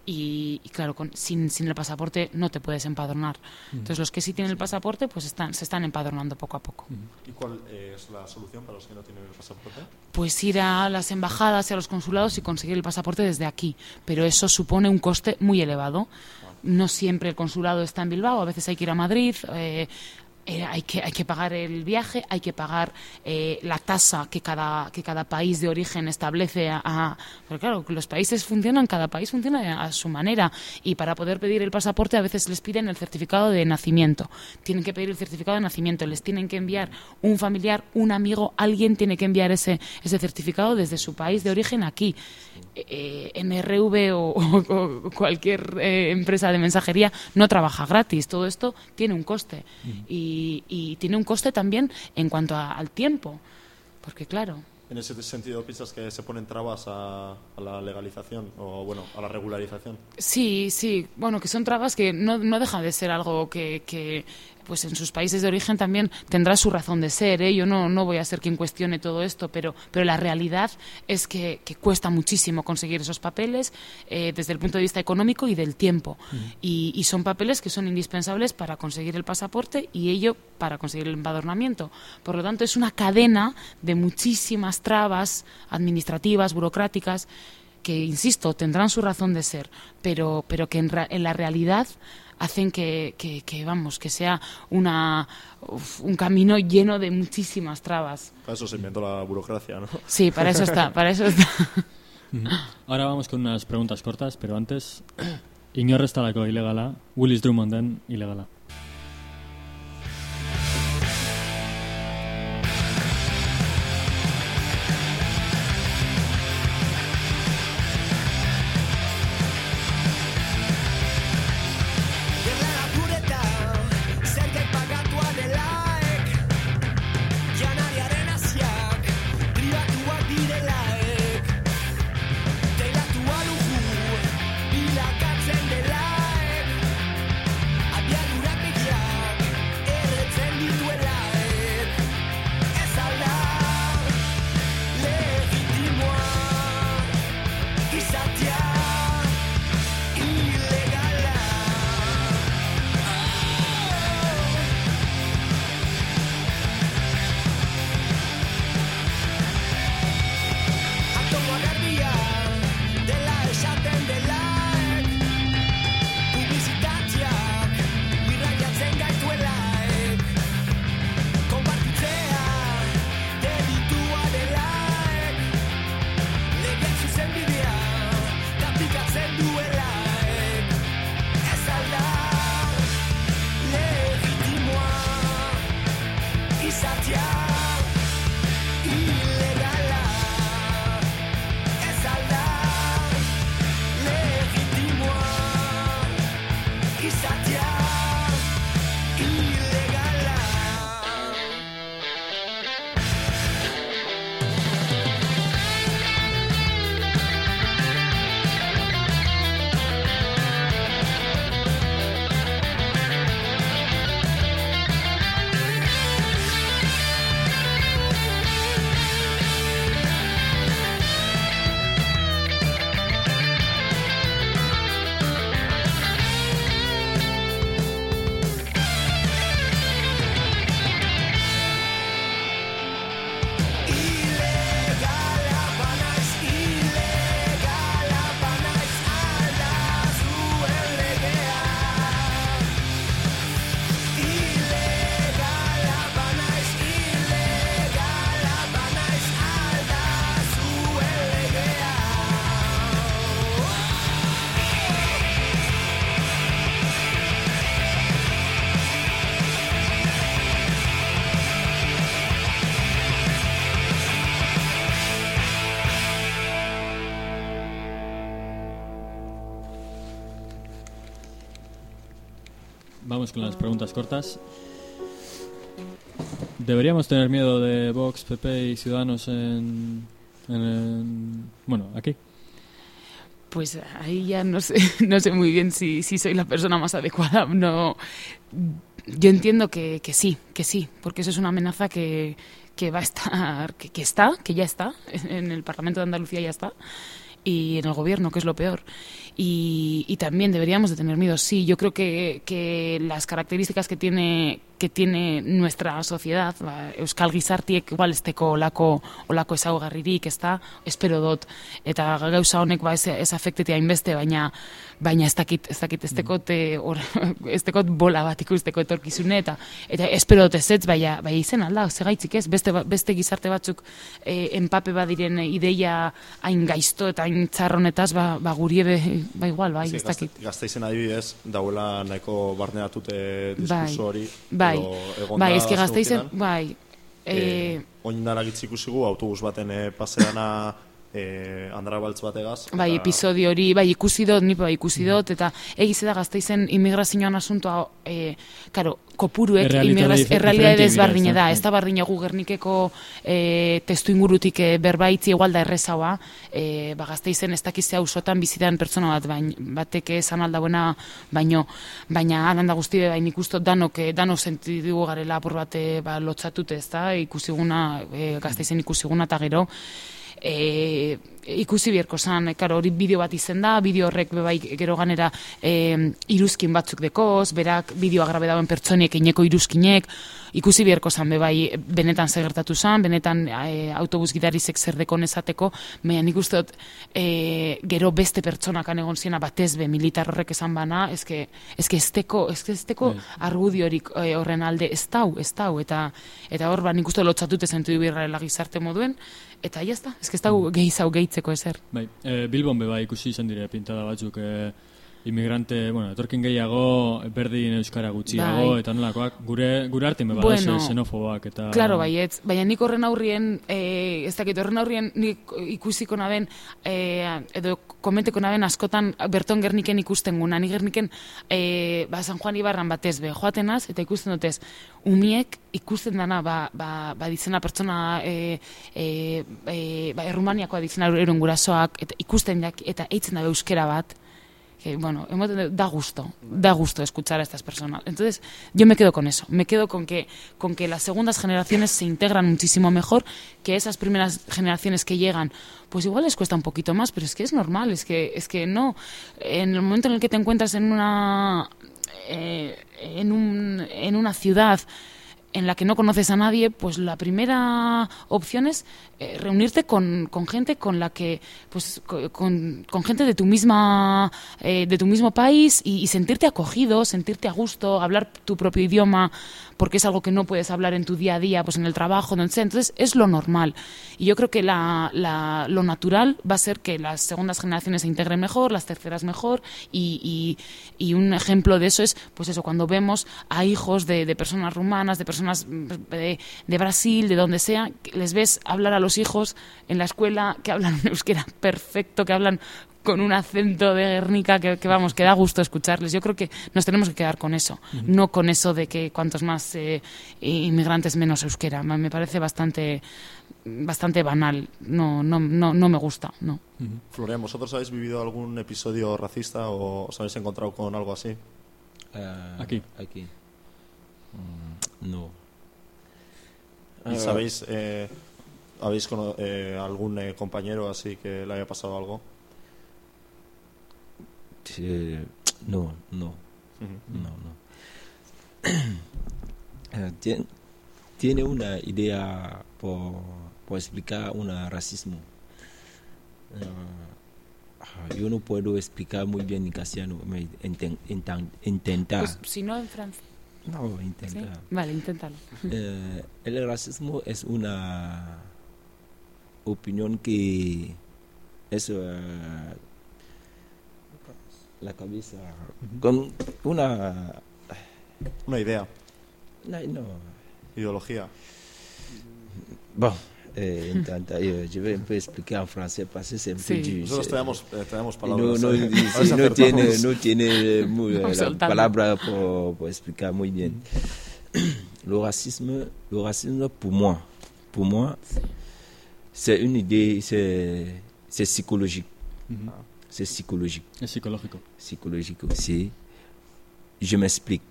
y, y claro, con, sin, sin el pasaporte no te puedes empadronar. Uh-huh. Entonces los que sí tienen el pasaporte pues están, se están empadronando poco a poco. Uh-huh. ¿Y cuál eh, es la solución para los que no tienen el pasaporte? Pues ir a las embajadas y a los consulados y conseguir el pasaporte desde aquí, pero eso supone un coste muy elevado. No siempre el consulado está en Bilbao, a veces hay que ir a Madrid, eh, eh, hay que hay que pagar el viaje, hay que pagar eh, la tasa que cada que cada país de origen establece a, a pero claro, los países funcionan, cada país funciona a su manera y para poder pedir el pasaporte a veces les piden el certificado de nacimiento, tienen que pedir el certificado de nacimiento, les tienen que enviar un familiar, un amigo, alguien tiene que enviar ese ese certificado desde su país de origen aquí. Eh, M R V o, o, o cualquier eh, empresa de mensajería no trabaja gratis, todo esto tiene un coste uh-huh. y, y tiene un coste también en cuanto a, al tiempo, porque claro. En ese sentido, ¿piensas que se ponen trabas a, a la legalización o bueno, a la regularización? Sí, sí, bueno, que son trabas que no, no deja de ser algo que, que pues en sus países de origen también tendrá su razón de ser, ¿eh? Yo no, no voy a ser quien cuestione todo esto, pero, pero la realidad es que, que cuesta muchísimo conseguir esos papeles eh, desde el punto de vista económico y del tiempo. Uh-huh. Y, y son papeles que son indispensables para conseguir el pasaporte y ello para conseguir el empadronamiento. Por lo tanto, es una cadena de muchísimas trabas administrativas, burocráticas, que, insisto, tendrán su razón de ser, pero, pero que en, ra- en la realidad hacen que, que, que, vamos, que sea una, uf, un camino lleno de muchísimas trabas. Para eso se inventó la burocracia, ¿no? Sí, para eso está, para eso está. Ahora vamos con unas preguntas cortas, pero antes, inor ez dalako ilegala, Willis Drummonden ilegala. vamos con las preguntas cortas. ¿Deberíamos tener miedo de Vox, P P y Ciudadanos en, en, en bueno, aquí? Pues ahí ya no sé, no sé muy bien si, si soy la persona más adecuada. No, yo entiendo que, que sí, que sí, porque eso es una amenaza que, que va a estar, que, que está, que ya está, en el Parlamento de Andalucía ya está, y en el gobierno, que es lo peor. Y, y también deberíamos de tener miedo, sí. Yo creo que, que las características que tiene que tiene nuestra sociedad, ba, Euskal Gizartiek igual esteko olako olako ezaugarririk, ezta, espero dut, eta gauza honek ba ez, ez afektetea inbeste, baina baina ez dakit, ez dakit, ez dekot, ez dekot bola bat ikusteko etorkizune, eta eta espero dut ezetz, baina bai izen alda, segaitzik ez, beste, beste gizarte batzuk eh, enpape badiren ideia hain gaizto eta hain txarronetaz, ba, ba guriebe, ba igual, bai, ez dakit. Gazteizen adibidez, dauela nahiko barneratute diskurso hori, bai, bai, eski Gazteizen, bai, eh, oin dara gitzikusigu, autobus baten eh, paseana eh, Andra Baltz bategaz. Bai, episodio hori, bai, ikusi dut, nipo bai, ikusi dut, eta egize da Gazteizen immigrazioan asuntoa, eh, karo, kopuruek errealitate desbardine da, ez da bardine gu Gernikeko eh, testu ingurutik eh, berbaitzi egual da errezaua, eh, ba, Gazteizen ez dakizea usotan bizidan pertsona bat, bain, batek esan aldabuena, baino, baina alanda guzti bain ikustot danok, eh, danok sentidugu garela apur bat eh, ba, lotxatute, ez da, ikusiguna, eh, Gazteizen ikusiguna eta gero, E, ikusi bierko zan, karo, hori bideo bat izen da, bideo horrek bebai gero ganera e, iruzkin batzuk dekoz, berak bideoa grabe dauen pertsoniek eineko iruzkinek, ikusi bierko zan bebai benetan segertatu zan, benetan e, autobus gidarizek zer dekon esateko, baina nik uste dut e, gero beste pertsonakan egon ziena batez be militar horrek esan bana, ezke esteko, ezke esteko argudiorik e, horren alde ez dau, ez dau, eta, eta hor ba nik uste lotzatute zentu dubirrela gizarte moduen, eta jazta, ez ez dago gehizau gehitzeko ezer. Bai, e, Bilbon beba ikusi izan dire pintada batzuk, e, inmigrante, bueno, etorkin gehiago, berdin euskara gutxiago, bai. Eta nolakoak, gure, gure artin beba, bueno, xenofoboak, eta... Claro, baietz, baina nik horren aurrien, e, ez dakit, horren aurrien nik ikusiko naben, e, edo komenteko naben askotan Berton Gerniken ikusten guna, nik Gerniken, e, ba, San Juan Ibarran batez be, joatenaz, eta ikusten dutez, umiek ikusten dana, ba, ba, ba dizena pertsona, e, e, e, ba, Errumaniakoa dizena eron gurasoak, eta ikusten dak, eta eitzen dabe euskera bat, que, bueno, da gusto, da gusto escuchar a estas personas. Entonces, yo me quedo con eso, me quedo con que, con que las segundas generaciones se integran muchísimo mejor que esas primeras generaciones que llegan, pues igual les cuesta un poquito más, pero es que es normal, es que, es que no, en el momento en el que te encuentras en una, eh, en un, en una ciudad en la que no conoces a nadie, pues la primera opción es eh, reunirte con, con gente con la que, pues, con, con gente de tu misma, eh, de tu mismo país y, y sentirte acogido, sentirte a gusto, hablar tu propio idioma, porque es algo que no puedes hablar en tu día a día, pues en el trabajo, donde sea. Entonces es lo normal. Y yo creo que la, la, lo natural va a ser que las segundas generaciones se integren mejor, las terceras mejor, y, y, y un ejemplo de eso es, pues eso, cuando vemos a hijos de, de personas rumanas, de personas de, de Brasil, de donde sea, les ves hablar a los hijos en la escuela, que hablan euskera perfecto, que hablan con un acento de Guernica que, que vamos, que da gusto escucharles. Yo creo que nos tenemos que quedar con eso, uh-huh. No con eso de que cuantos más eh, inmigrantes menos euskera. Me parece bastante bastante banal, no no no, no me gusta, no. Uh-huh. Florian, ¿vosotros habéis vivido algún episodio racista o os habéis encontrado con algo así? Uh, aquí. Aquí. Mm, no. ¿Y sabéis, eh, habéis con, eh, algún eh, compañero así que le haya pasado algo? Sí, no, no, uh-huh. no, no. uh, tiene, tiene una idea por, por explicar un racismo. Uh, yo no puedo explicar muy bien en castellano, me inten, inten, intentar. Pues, si no en francés. No, intentar. ¿Sí? Vale, inténtalo. Eh, el racismo es una opinión que es uh, la cabeza uh-huh. con una una idea, no, no. ideología. Bon, Eh, intenta- eh, je vais un peu expliquer en français parce que c'est un Sí. peu dur. Nosotros C'est- tenemos, eh, tenemos no, palabras. no, eh. y- A ver sí, si no acertamos. tiene, no tiene muy, eh, Vamos la soltando. palabra pour, pour expliquer muy bien. Le racisme, le racisme pour moi, pour moi, c'est une idée, c'est, c'est psychologique. Mhm. C'est psychologique. Es psicológico. Psychologique aussi. Je m'explique.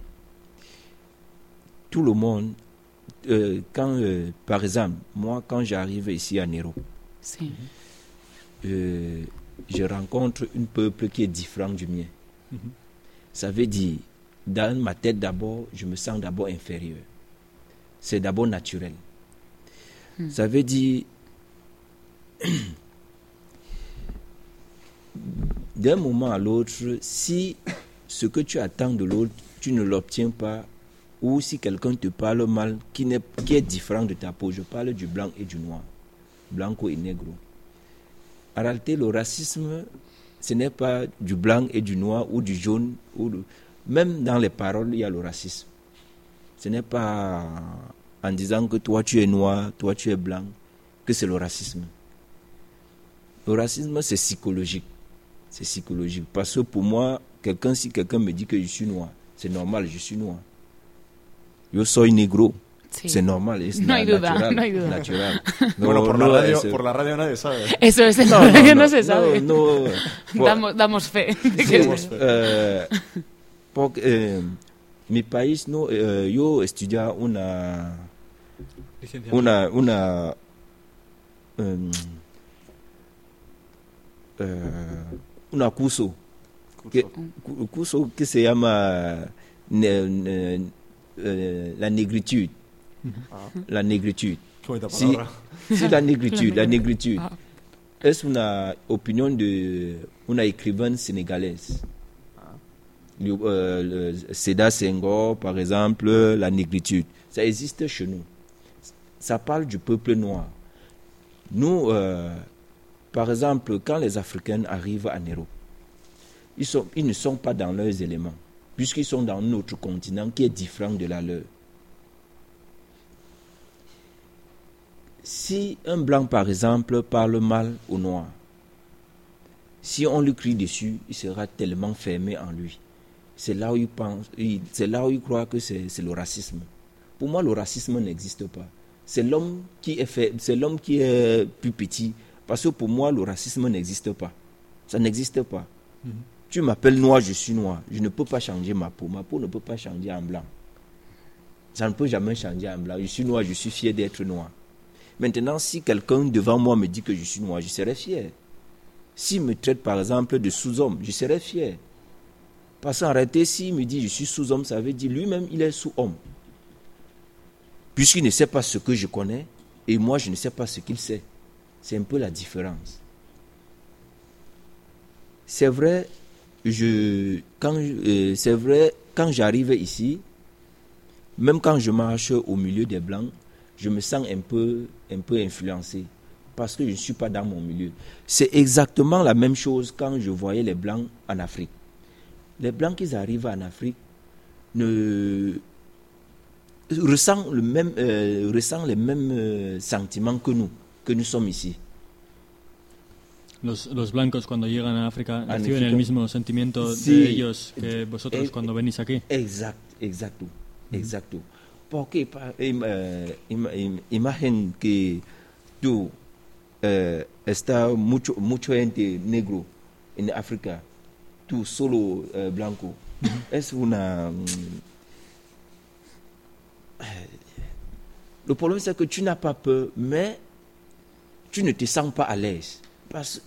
Tout le monde, euh, quand, euh, par exemple, moi, quand j'arrive ici en Europe, Sí. euh, je rencontre un peuple qui est différent du mien. Mhm. Ça veut dire, dans ma tête d'abord, je me sens d'abord inférieur. C'est d'abord naturel. Mm. Ça veut dire, d'un moment à l'autre, si ce que tu attends de l'autre, tu ne l'obtiens pas, ou si quelqu'un te parle mal, qui, n'est, qui est différent de ta peau, je parle du blanc et du noir, blanco et negro. En réalité, le racisme, ce n'est pas du blanc et du noir ou du jaune. Ou de... Même dans les paroles, il y a le racisme. Ce n'est pas en disant que toi tu es noir, toi tu es blanc, que c'est le racisme. Le racisme, c'est psychologique. C'est psychologique. Parce que pour moi, quelqu'un, si quelqu'un me dit que je suis noir, c'est normal, je suis noir. Yo soy negro. Sí. C'est normal, es No hay duda, natural, no hay duda. natural. No, Bueno, por, no, la radio, es- por la radio nadie sabe. Eso es, No, no, no, no se sabe. No, no. Por- Damos, damos fe. de que Damos es- fe. eh, porque, eh, mi país, no, eh, yo estudié una, una, una, um, eh, una curso, que, cu- curso que se llama ne- ne- eh, la negritude, Ah, la negritude. qué bonita Sí, palabra. sí, la negritude, la negritude. Ah. Es una opinión de una escrivaine sénégalaise. Le- euh, le- Seda Senghor, par exemple, la négritude. Ça existe chez nous. Ça parle du peuple noir. Nous, euh, par exemple, quand les Africains arrivent en Europe, ils, sont, ils ne sont pas dans leurs éléments, puisqu'ils sont dans notre continent qui est différent de la leur. Si un blanc, par exemple, parle mal au noir, si on lui crie dessus, il sera tellement fermé en lui. C'est là où il pense, il- c'est là où il croit que c'est, c'est le racisme. Pour moi, le racisme n'existe pas. C'est l'homme qui est fait, c'est l'homme qui est plus petit. Parce que pour moi, le racisme n'existe pas. Ça n'existe pas. Mhm. Tu m'appelles noir, je suis noir. Je ne peux pas changer ma peau. Ma peau ne peut pas changer en blanc. Ça ne peut jamais changer en blanc. Je suis noir, je suis fier d'être noir. Maintenant, si quelqu'un devant moi me dit que je suis noir, je serai fier. S'il me traite par exemple de sous-homme, je serai fier. Parce qu'en réalité, s'il me dit je suis sous-homme, ça veut dire lui-même il est sous-homme. Puisqu'il ne sait pas ce que je connais, et moi je ne sais pas ce qu'il sait. C'est un peu la différence. C'est vrai, je, quand, euh, c'est vrai, quand j'arrive ici, même quand je marche au milieu des Blancs, je me sens un peu, un peu influencé parce que je ne suis pas dans mon milieu. C'est exactement la même chose quand je voyais les Blancs en Afrique. Les Blancs qui arrivent en Afrique ne ressentent, le même, euh, ressentent les mêmes euh, sentiments que nous, que nous sommes ici. Los, los blancos cuando llegan a África A reciben México. el mismo sentimiento Sí. de ellos que vosotros Eh, cuando venís aquí. Exact, exacto, exacto. Porque pa- im- eh, im- im- imagine que tú eh, está mucho mucho gente negro en África, tú solo eh, blanco. Es una mm, eh, le problème c'est que tu n'as pas peur, mais tu ne te sens pas à l'aise parce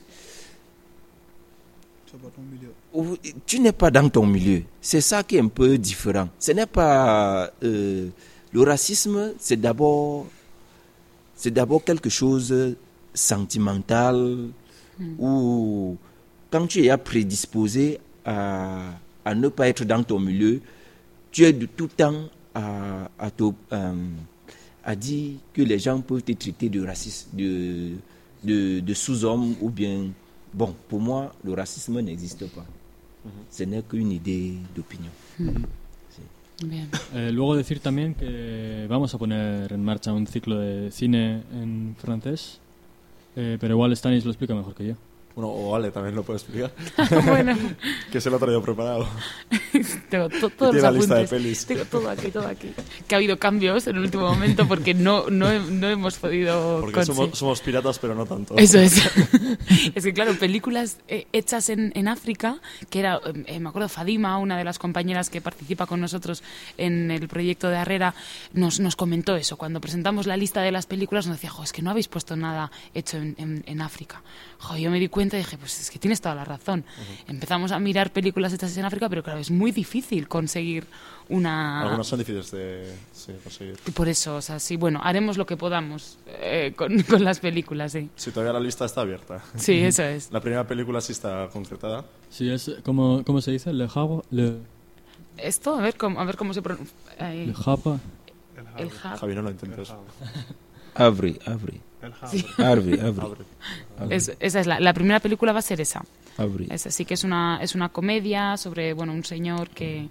C'est pas ton milieu. Ou- tu n'es pas dans ton milieu. C'est ça qui est un peu différent. Ce n'est pas euh, le racisme, c'est d'abord, c'est d'abord quelque chose sentimental ou quand tu es prédisposé à, à ne pas être dans ton milieu, tu es de tout temps à, à, te, euh, à dire que les gens peuvent te traiter de raciste, de, de, de sous-homme ou bien. Bon, pour moi, le racisme n'existe pas. Ce n'est qu'une idée d'opinion. Bien. Eh, luego decir también que vamos a poner en marcha un ciclo de cine en francés, eh, pero igual Stanis lo explica mejor que yo. Bueno, o Ale también lo puede explicar. Bueno, Que se lo ha traído preparado. tengo to- Y todos tiene los la lista de apuntes. pelis. Tengo todo aquí, todo aquí. Que ha habido cambios en el último momento porque no, no, he- no hemos podido Porque conseguir- somos, somos piratas, pero no tanto. Eso es. Es que, claro, películas eh, hechas en, en África, que era, eh, me acuerdo, Fadima, una de las compañeras que participa con nosotros en el proyecto de Arrera, nos, nos comentó eso. Cuando presentamos la lista de las películas, nos decía, jo, es que no habéis puesto nada hecho en, en, en África. Jo, yo me di cuenta y dije, pues es que tienes toda la razón. Uh-huh. Empezamos a mirar películas hechas en África, pero claro, es muy difícil conseguir una... Algunas son difíciles de sí, conseguir. Y por eso, o sea, sí, bueno, haremos lo que podamos eh, con, con las películas, sí. Sí, todavía la lista está abierta. Sí, eso es. La primera película sí está concretada. Sí, es como, ¿cómo se dice? Le Havre, le, Esto, a ver cómo, a ver cómo se pronuncia. Ahí. le Havre. El Havre. Javi, no lo intentes. Havre, Havre. Sí. Havre, Havre. Es, esa es la, la primera película va a ser esa. Havre. Esa sí que es una, es una comedia sobre, bueno, un señor que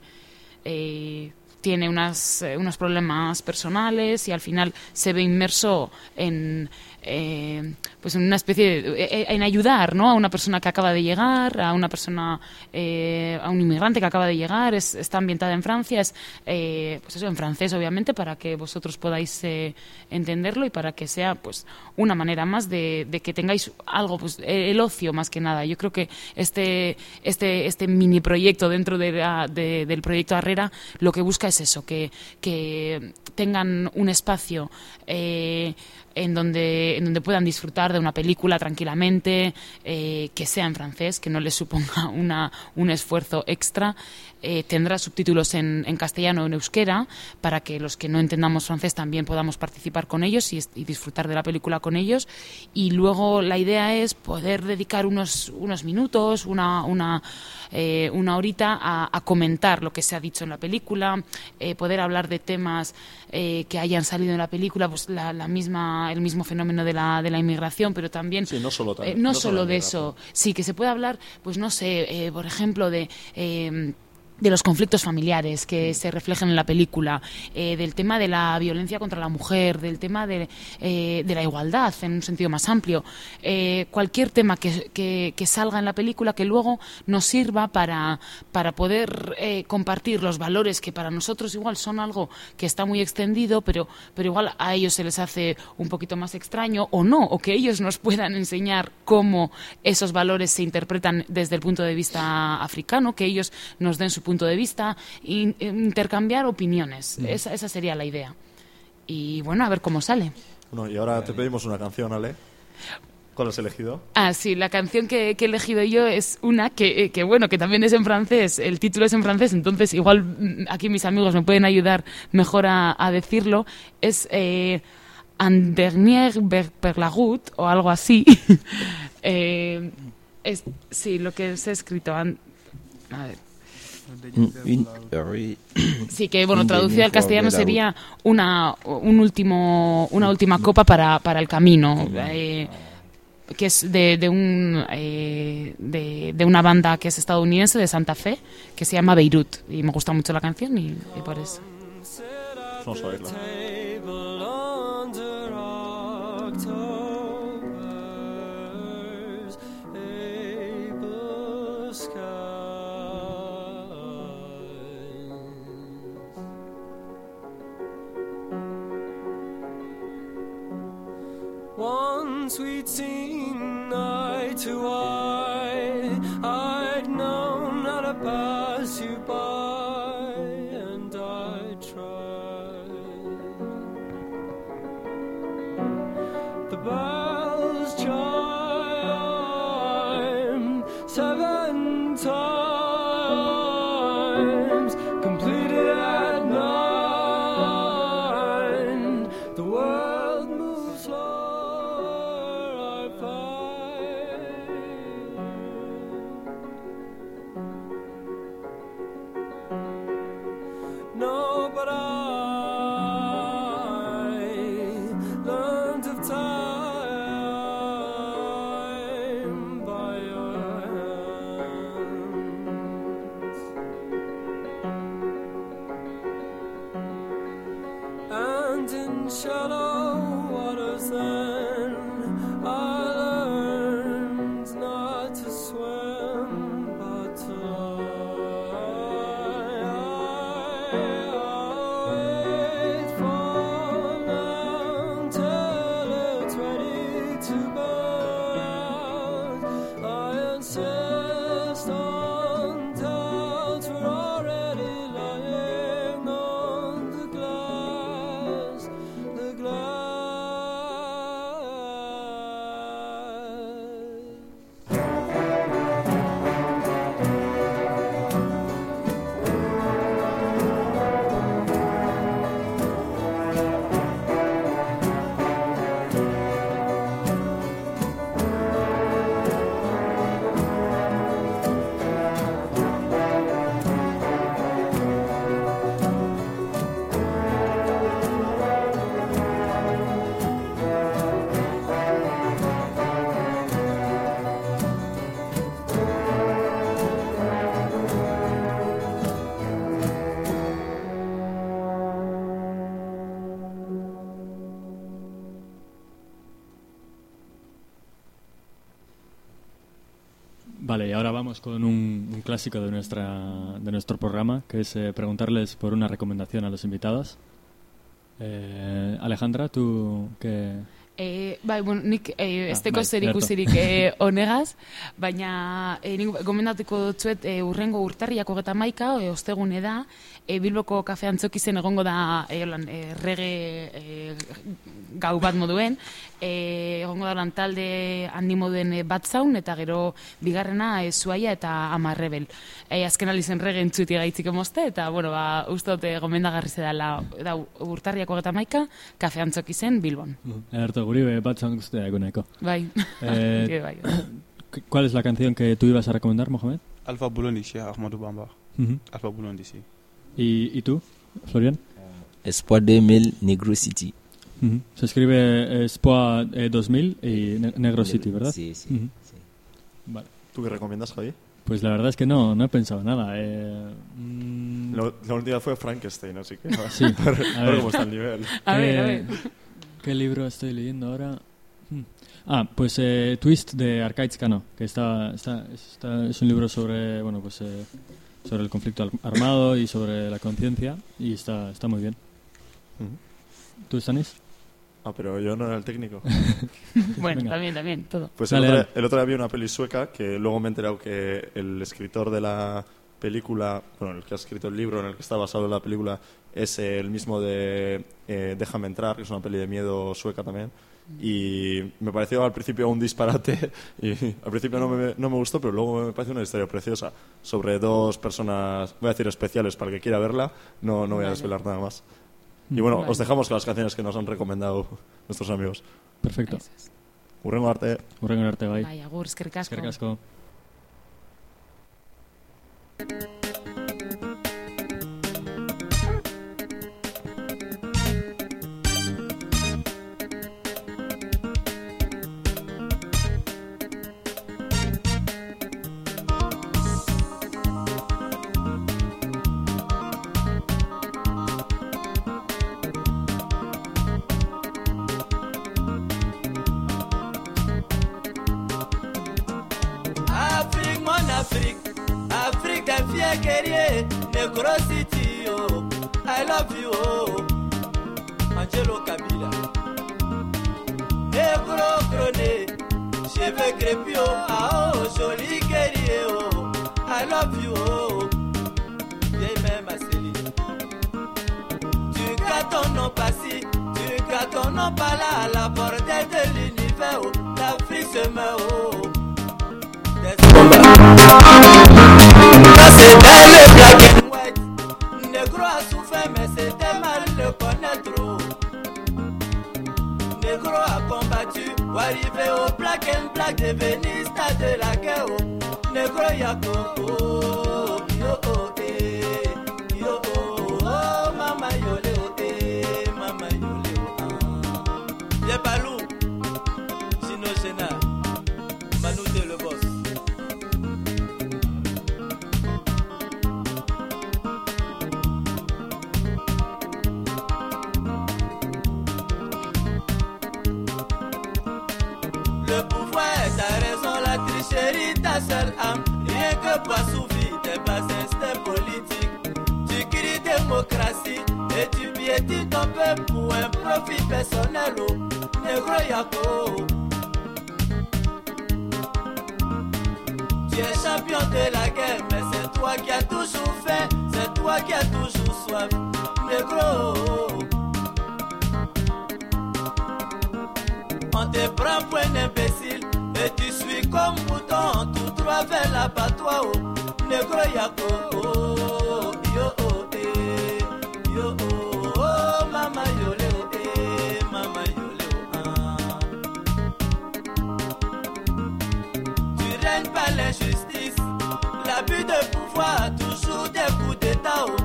eh, tiene unas, eh, unos problemas personales y al final se ve inmerso en... Eh, pues en una especie de, eh, en ayudar, ¿no? A una persona que acaba de llegar, a una persona, eh, a un inmigrante que acaba de llegar, es, está ambientada en Francia, es eh, pues eso, en francés obviamente, para que vosotros podáis eh, entenderlo y para que sea pues una manera más de, de que tengáis algo, pues el ocio más que nada. Yo creo que este este este mini proyecto dentro de la, de, del proyecto Arrera lo que busca es eso, que, que tengan un espacio eh, en donde en donde puedan disfrutar de una película tranquilamente, eh, que sea en francés, que no les suponga una, un esfuerzo extra. Eh, tendrá subtítulos en, en castellano o en euskera para que los que no entendamos francés también podamos participar con ellos y, y disfrutar de la película con ellos. Y luego la idea es poder dedicar unos, unos minutos, una, una, eh, una horita a, a comentar lo que se ha dicho en la película, eh, poder hablar de temas eh, que hayan salido en la película, pues la, la misma, el mismo fenómeno de la, de la inmigración, pero también Sí, no solo, eh, no, no solo solo de inmigración. eso, sí, que se puede hablar, pues no sé, eh, por ejemplo, de... Eh, de los conflictos familiares que se reflejan en la película, eh, del tema de la violencia contra la mujer, del tema de, eh, de la igualdad en un sentido más amplio, eh, cualquier tema que, que, que salga en la película que luego nos sirva para, para poder eh, compartir los valores que para nosotros igual son algo que está muy extendido, pero, pero igual a ellos se les hace un poquito más extraño o no, o que ellos nos puedan enseñar cómo esos valores se interpretan desde el punto de vista africano, que ellos nos den su punto de vista, in, intercambiar opiniones. Mm. Esa, esa sería la idea. Y bueno, a ver cómo sale. Bueno, y ahora te pedimos una canción, Ale. ¿Cuál has elegido? Ah, sí, la canción que, que he elegido yo es una que, que, bueno, que también es en francés. El título es en francés, entonces igual aquí mis amigos me pueden ayudar mejor a, a decirlo. Es eh, Un dernier per la route, o algo así. eh, es, sí, lo que se ha escrito. A ver. Sí, que bueno, traducida al castellano sería una un último una última copa para, para el camino, eh, que es de, de un eh, de, de una banda que es estadounidense de Santa Fe, que se llama Beirut, y me gusta mucho la canción y, y por eso. Vamos a oírla. One sweet scene, eye to eye, I'd known how to pass you by, and I tried. The bells chime seven times, completed at nine. The world moves slow. shallow waters then I learned not to swim but to lie. I'll wait for now till it's ready to burn. I insist on doubts we're already lying on the glass, the glass. Vale, y ahora vamos con un, un clásico de nuestra de nuestro programa, que es eh, preguntarles por una recomendación a los invitados. Eh, Alejandra, ¿tú qué...? E, bai, bueno, nik e, ez Ah, teko bai, zer ikusirik e, honegaz, baina e, nik gomendatuko dutzuet e, urrengo urtarriak hogeta maika, e, ostegune da, e, Bilboko kafe antzokizen egongo da e, lan, e, rege e, gau bat moduen, e, egongo da lan talde handi moduen e, bat zaun, eta gero bigarrena e, Zuaia eta Amarrebel. E, azken alizen rege entzuti gaitzik emozte, eta bueno, ba, ustot e, gomendagarri zedala da urtarriak hogeta maika, kafe antzokizen Bilbon. Ederto, guri be bat zaun guztia eguneko. Bai. Eh, bai. ¿Cuál es la canción que tú ibas a recomendar, Mohamed? Alpha Bulondi, Cheikh Ahmadou Bamba. Uh-huh. Alpha Bulondi, sí. ¿Y, ¿Y tú, Florian? Espoir deux mille, Negro City. Uh-huh. Se escribe Espoir eh, dos mil y Ne- Negro City, ¿verdad? Sí, sí. Uh-huh. sí. Vale. ¿Tú qué recomiendas, Javi? Pues la verdad es que no, no he pensado nada. Eh, mm, Lo- la última fue Frankenstein, así que... Sí, a ver, a a ver ver. cómo está el nivel. A ver, a ¿Qué- ver. ¿Qué libro estoy leyendo ahora? Hmm. Ah, pues eh, Twist de Arcaiz Cano, que está, está, está- es un libro sobre, bueno, pues eh, sobre el conflicto ar- armado y sobre la conciencia, y está, está muy bien. Ujú. ¿Tú, Stanis? Ah, pero yo no era el técnico. Bueno, Venga. también, también, todo. Pues Dale, el, otro, dale. el otro día vi una peli sueca que luego me he enterado que el escritor de la película, bueno, el que ha escrito el libro en el que está basado la película, es el mismo de eh, Déjame entrar, que es una peli de miedo sueca también. Y me pareció al principio un disparate y al principio no me, no me gustó, pero luego me parece una historia preciosa sobre dos personas, voy a decir especiales para el que quiera verla, no, no voy a Vale. desvelar nada más. Y bueno, Vale. os dejamos con las canciones que nos han recomendado nuestros amigos. Perfecto. Eso es. Hurrengo arte. Hurrengo arte, bai. Bai, agur, eskerrik asko. Eskerrik asko. Afrique, mon Afrique, Afrique des fiers guerriers, Negro City, oh, I love you, oh, Angelo Kabila. Negro Croné, cheveux crépus, oh, ah, oh, joli guerrier, oh, I love you, oh, vieille mère Marceline. Tu gardes ton nom pas si, tu gardes ton nom pas là, à la portée de l'univers, oh, l'Afrique se meurt, oh. Ça c'était le black and white. Negro a souffert mais c'était mal le connaître. oh. Negro a combattu pour arriver au black and black, devenir stade de la guerre. oh. Negro yako oh, yo oh eh, yo oh, oh mama yole oh eh, mama yole oh ah. Ye balou, Sino Sena, seule âme, rien que pour assouvir tes bas instincts politiques. Tu cries démocratie et tu piétines ton peuple pour un profit personnel. Oh, négro yako. Tu es champion de la guerre, mais c'est toi qui as toujours faim, c'est toi qui as toujours soif, négro. On te prend pour un imbécile et tu suis comme mouton tout droit vers l'abattoir. Oh, négro yako. Oh, yo oh, eh, yo oh, oh, mama yole oh, eh, mama yole oh, ah. Tu règnes par l'injustice, l'abus de pouvoir, toujours des coups d'état. Oh.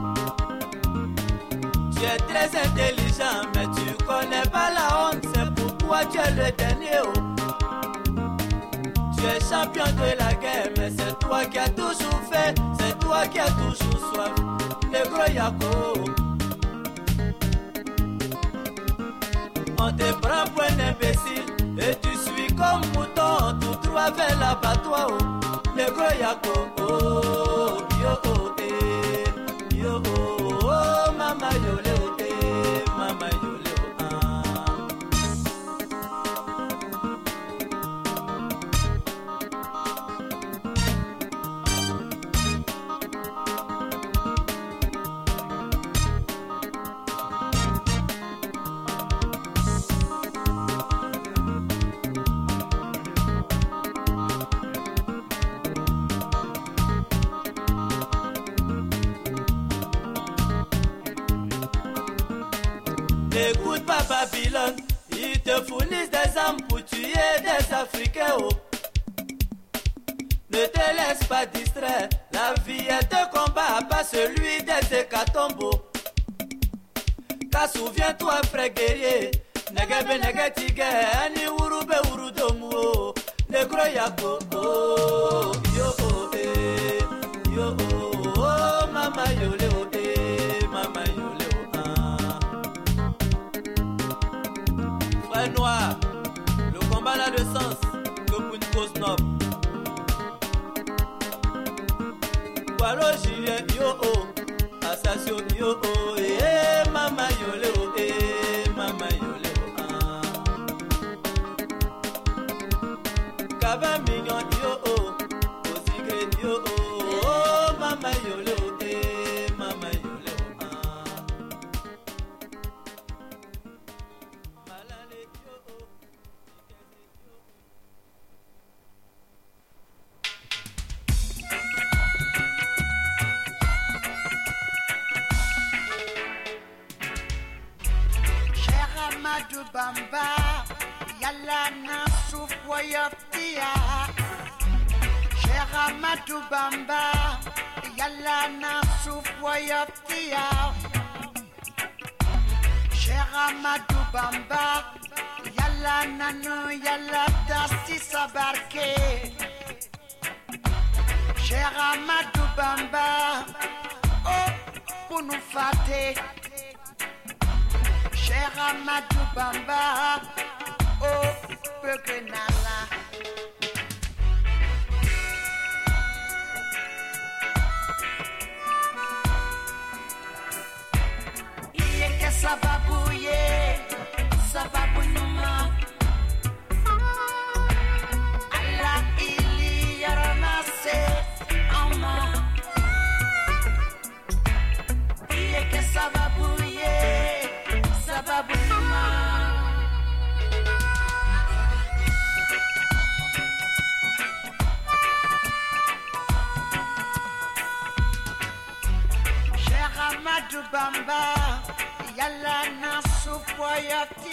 Tu es très intelligent, mais tu connais pas la honte, c'est pourquoi tu es le dernier. Oh. Tu es champion de la guerre, mais c'est toi qui as toujours fait, c'est toi qui as toujours soif, négro yako. On te prend pour un imbécile et tu suis comme mouton tout droit vers l'abattoir. Oh, négro yako. Oh, yo oh, eh, yo oh, oh, mama yole oh, eh, mama yole oh, ah. N'écoute pas Babylone, ils te fournissent des armes pour tuer des Africains. Oh. Ne te laisse pas distraire, la vie est un combat, pas celui des hécatombes. Car souviens-toi frère guerrier, negebe negetige, ani urube urudomu, oh. Negro yako, oh, yo oh, eh, yo oh, oh, mama yole oh, eh, mama yole oh, ah. Frère noir, le combat n'a de sens que pour une cause noble. Walo jire yo oh, assassin yo oh, eh, mama yole oh, eh, mama yole oh, ah. Kaba mignon yo oh, osigre yo oh, oh, mama yole oh, eh, mama yole oh, ah. Malale yo oh, ikeze yo oh. Amadou Bamba, yalla na soufouayoftia. Cher Amadou Bamba, yalla na soufouayoftia. Cher Amadou Bamba, yalla nanu yalla tasti sabarke. Cher Amadou Bamba, oh pour nous fâter. Cher Amadou Bamba, oh, Pekrenala. Il est que ça va bouiller, ça va bouillir. Allah, il y a ramassé en main. Il est que ça va bouiller. Cher Amadou Bamba, yalla na soufouayoftia.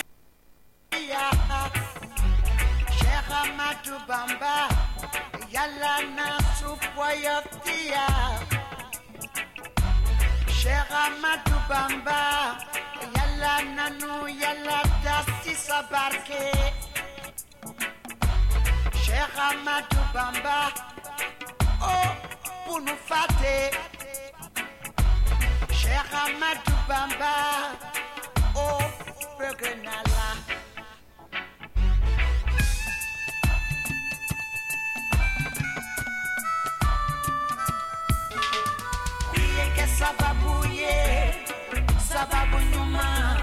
Cher Amadou Bamba, yalla na soufouayoftia. Cher Amadou Bamba, yalla nanu yalla tasti sabarke. Cher Amadou Bamba, oh pour nous fâter. Cher Amadou Bamba, oh Pekrenala. sababu nyuma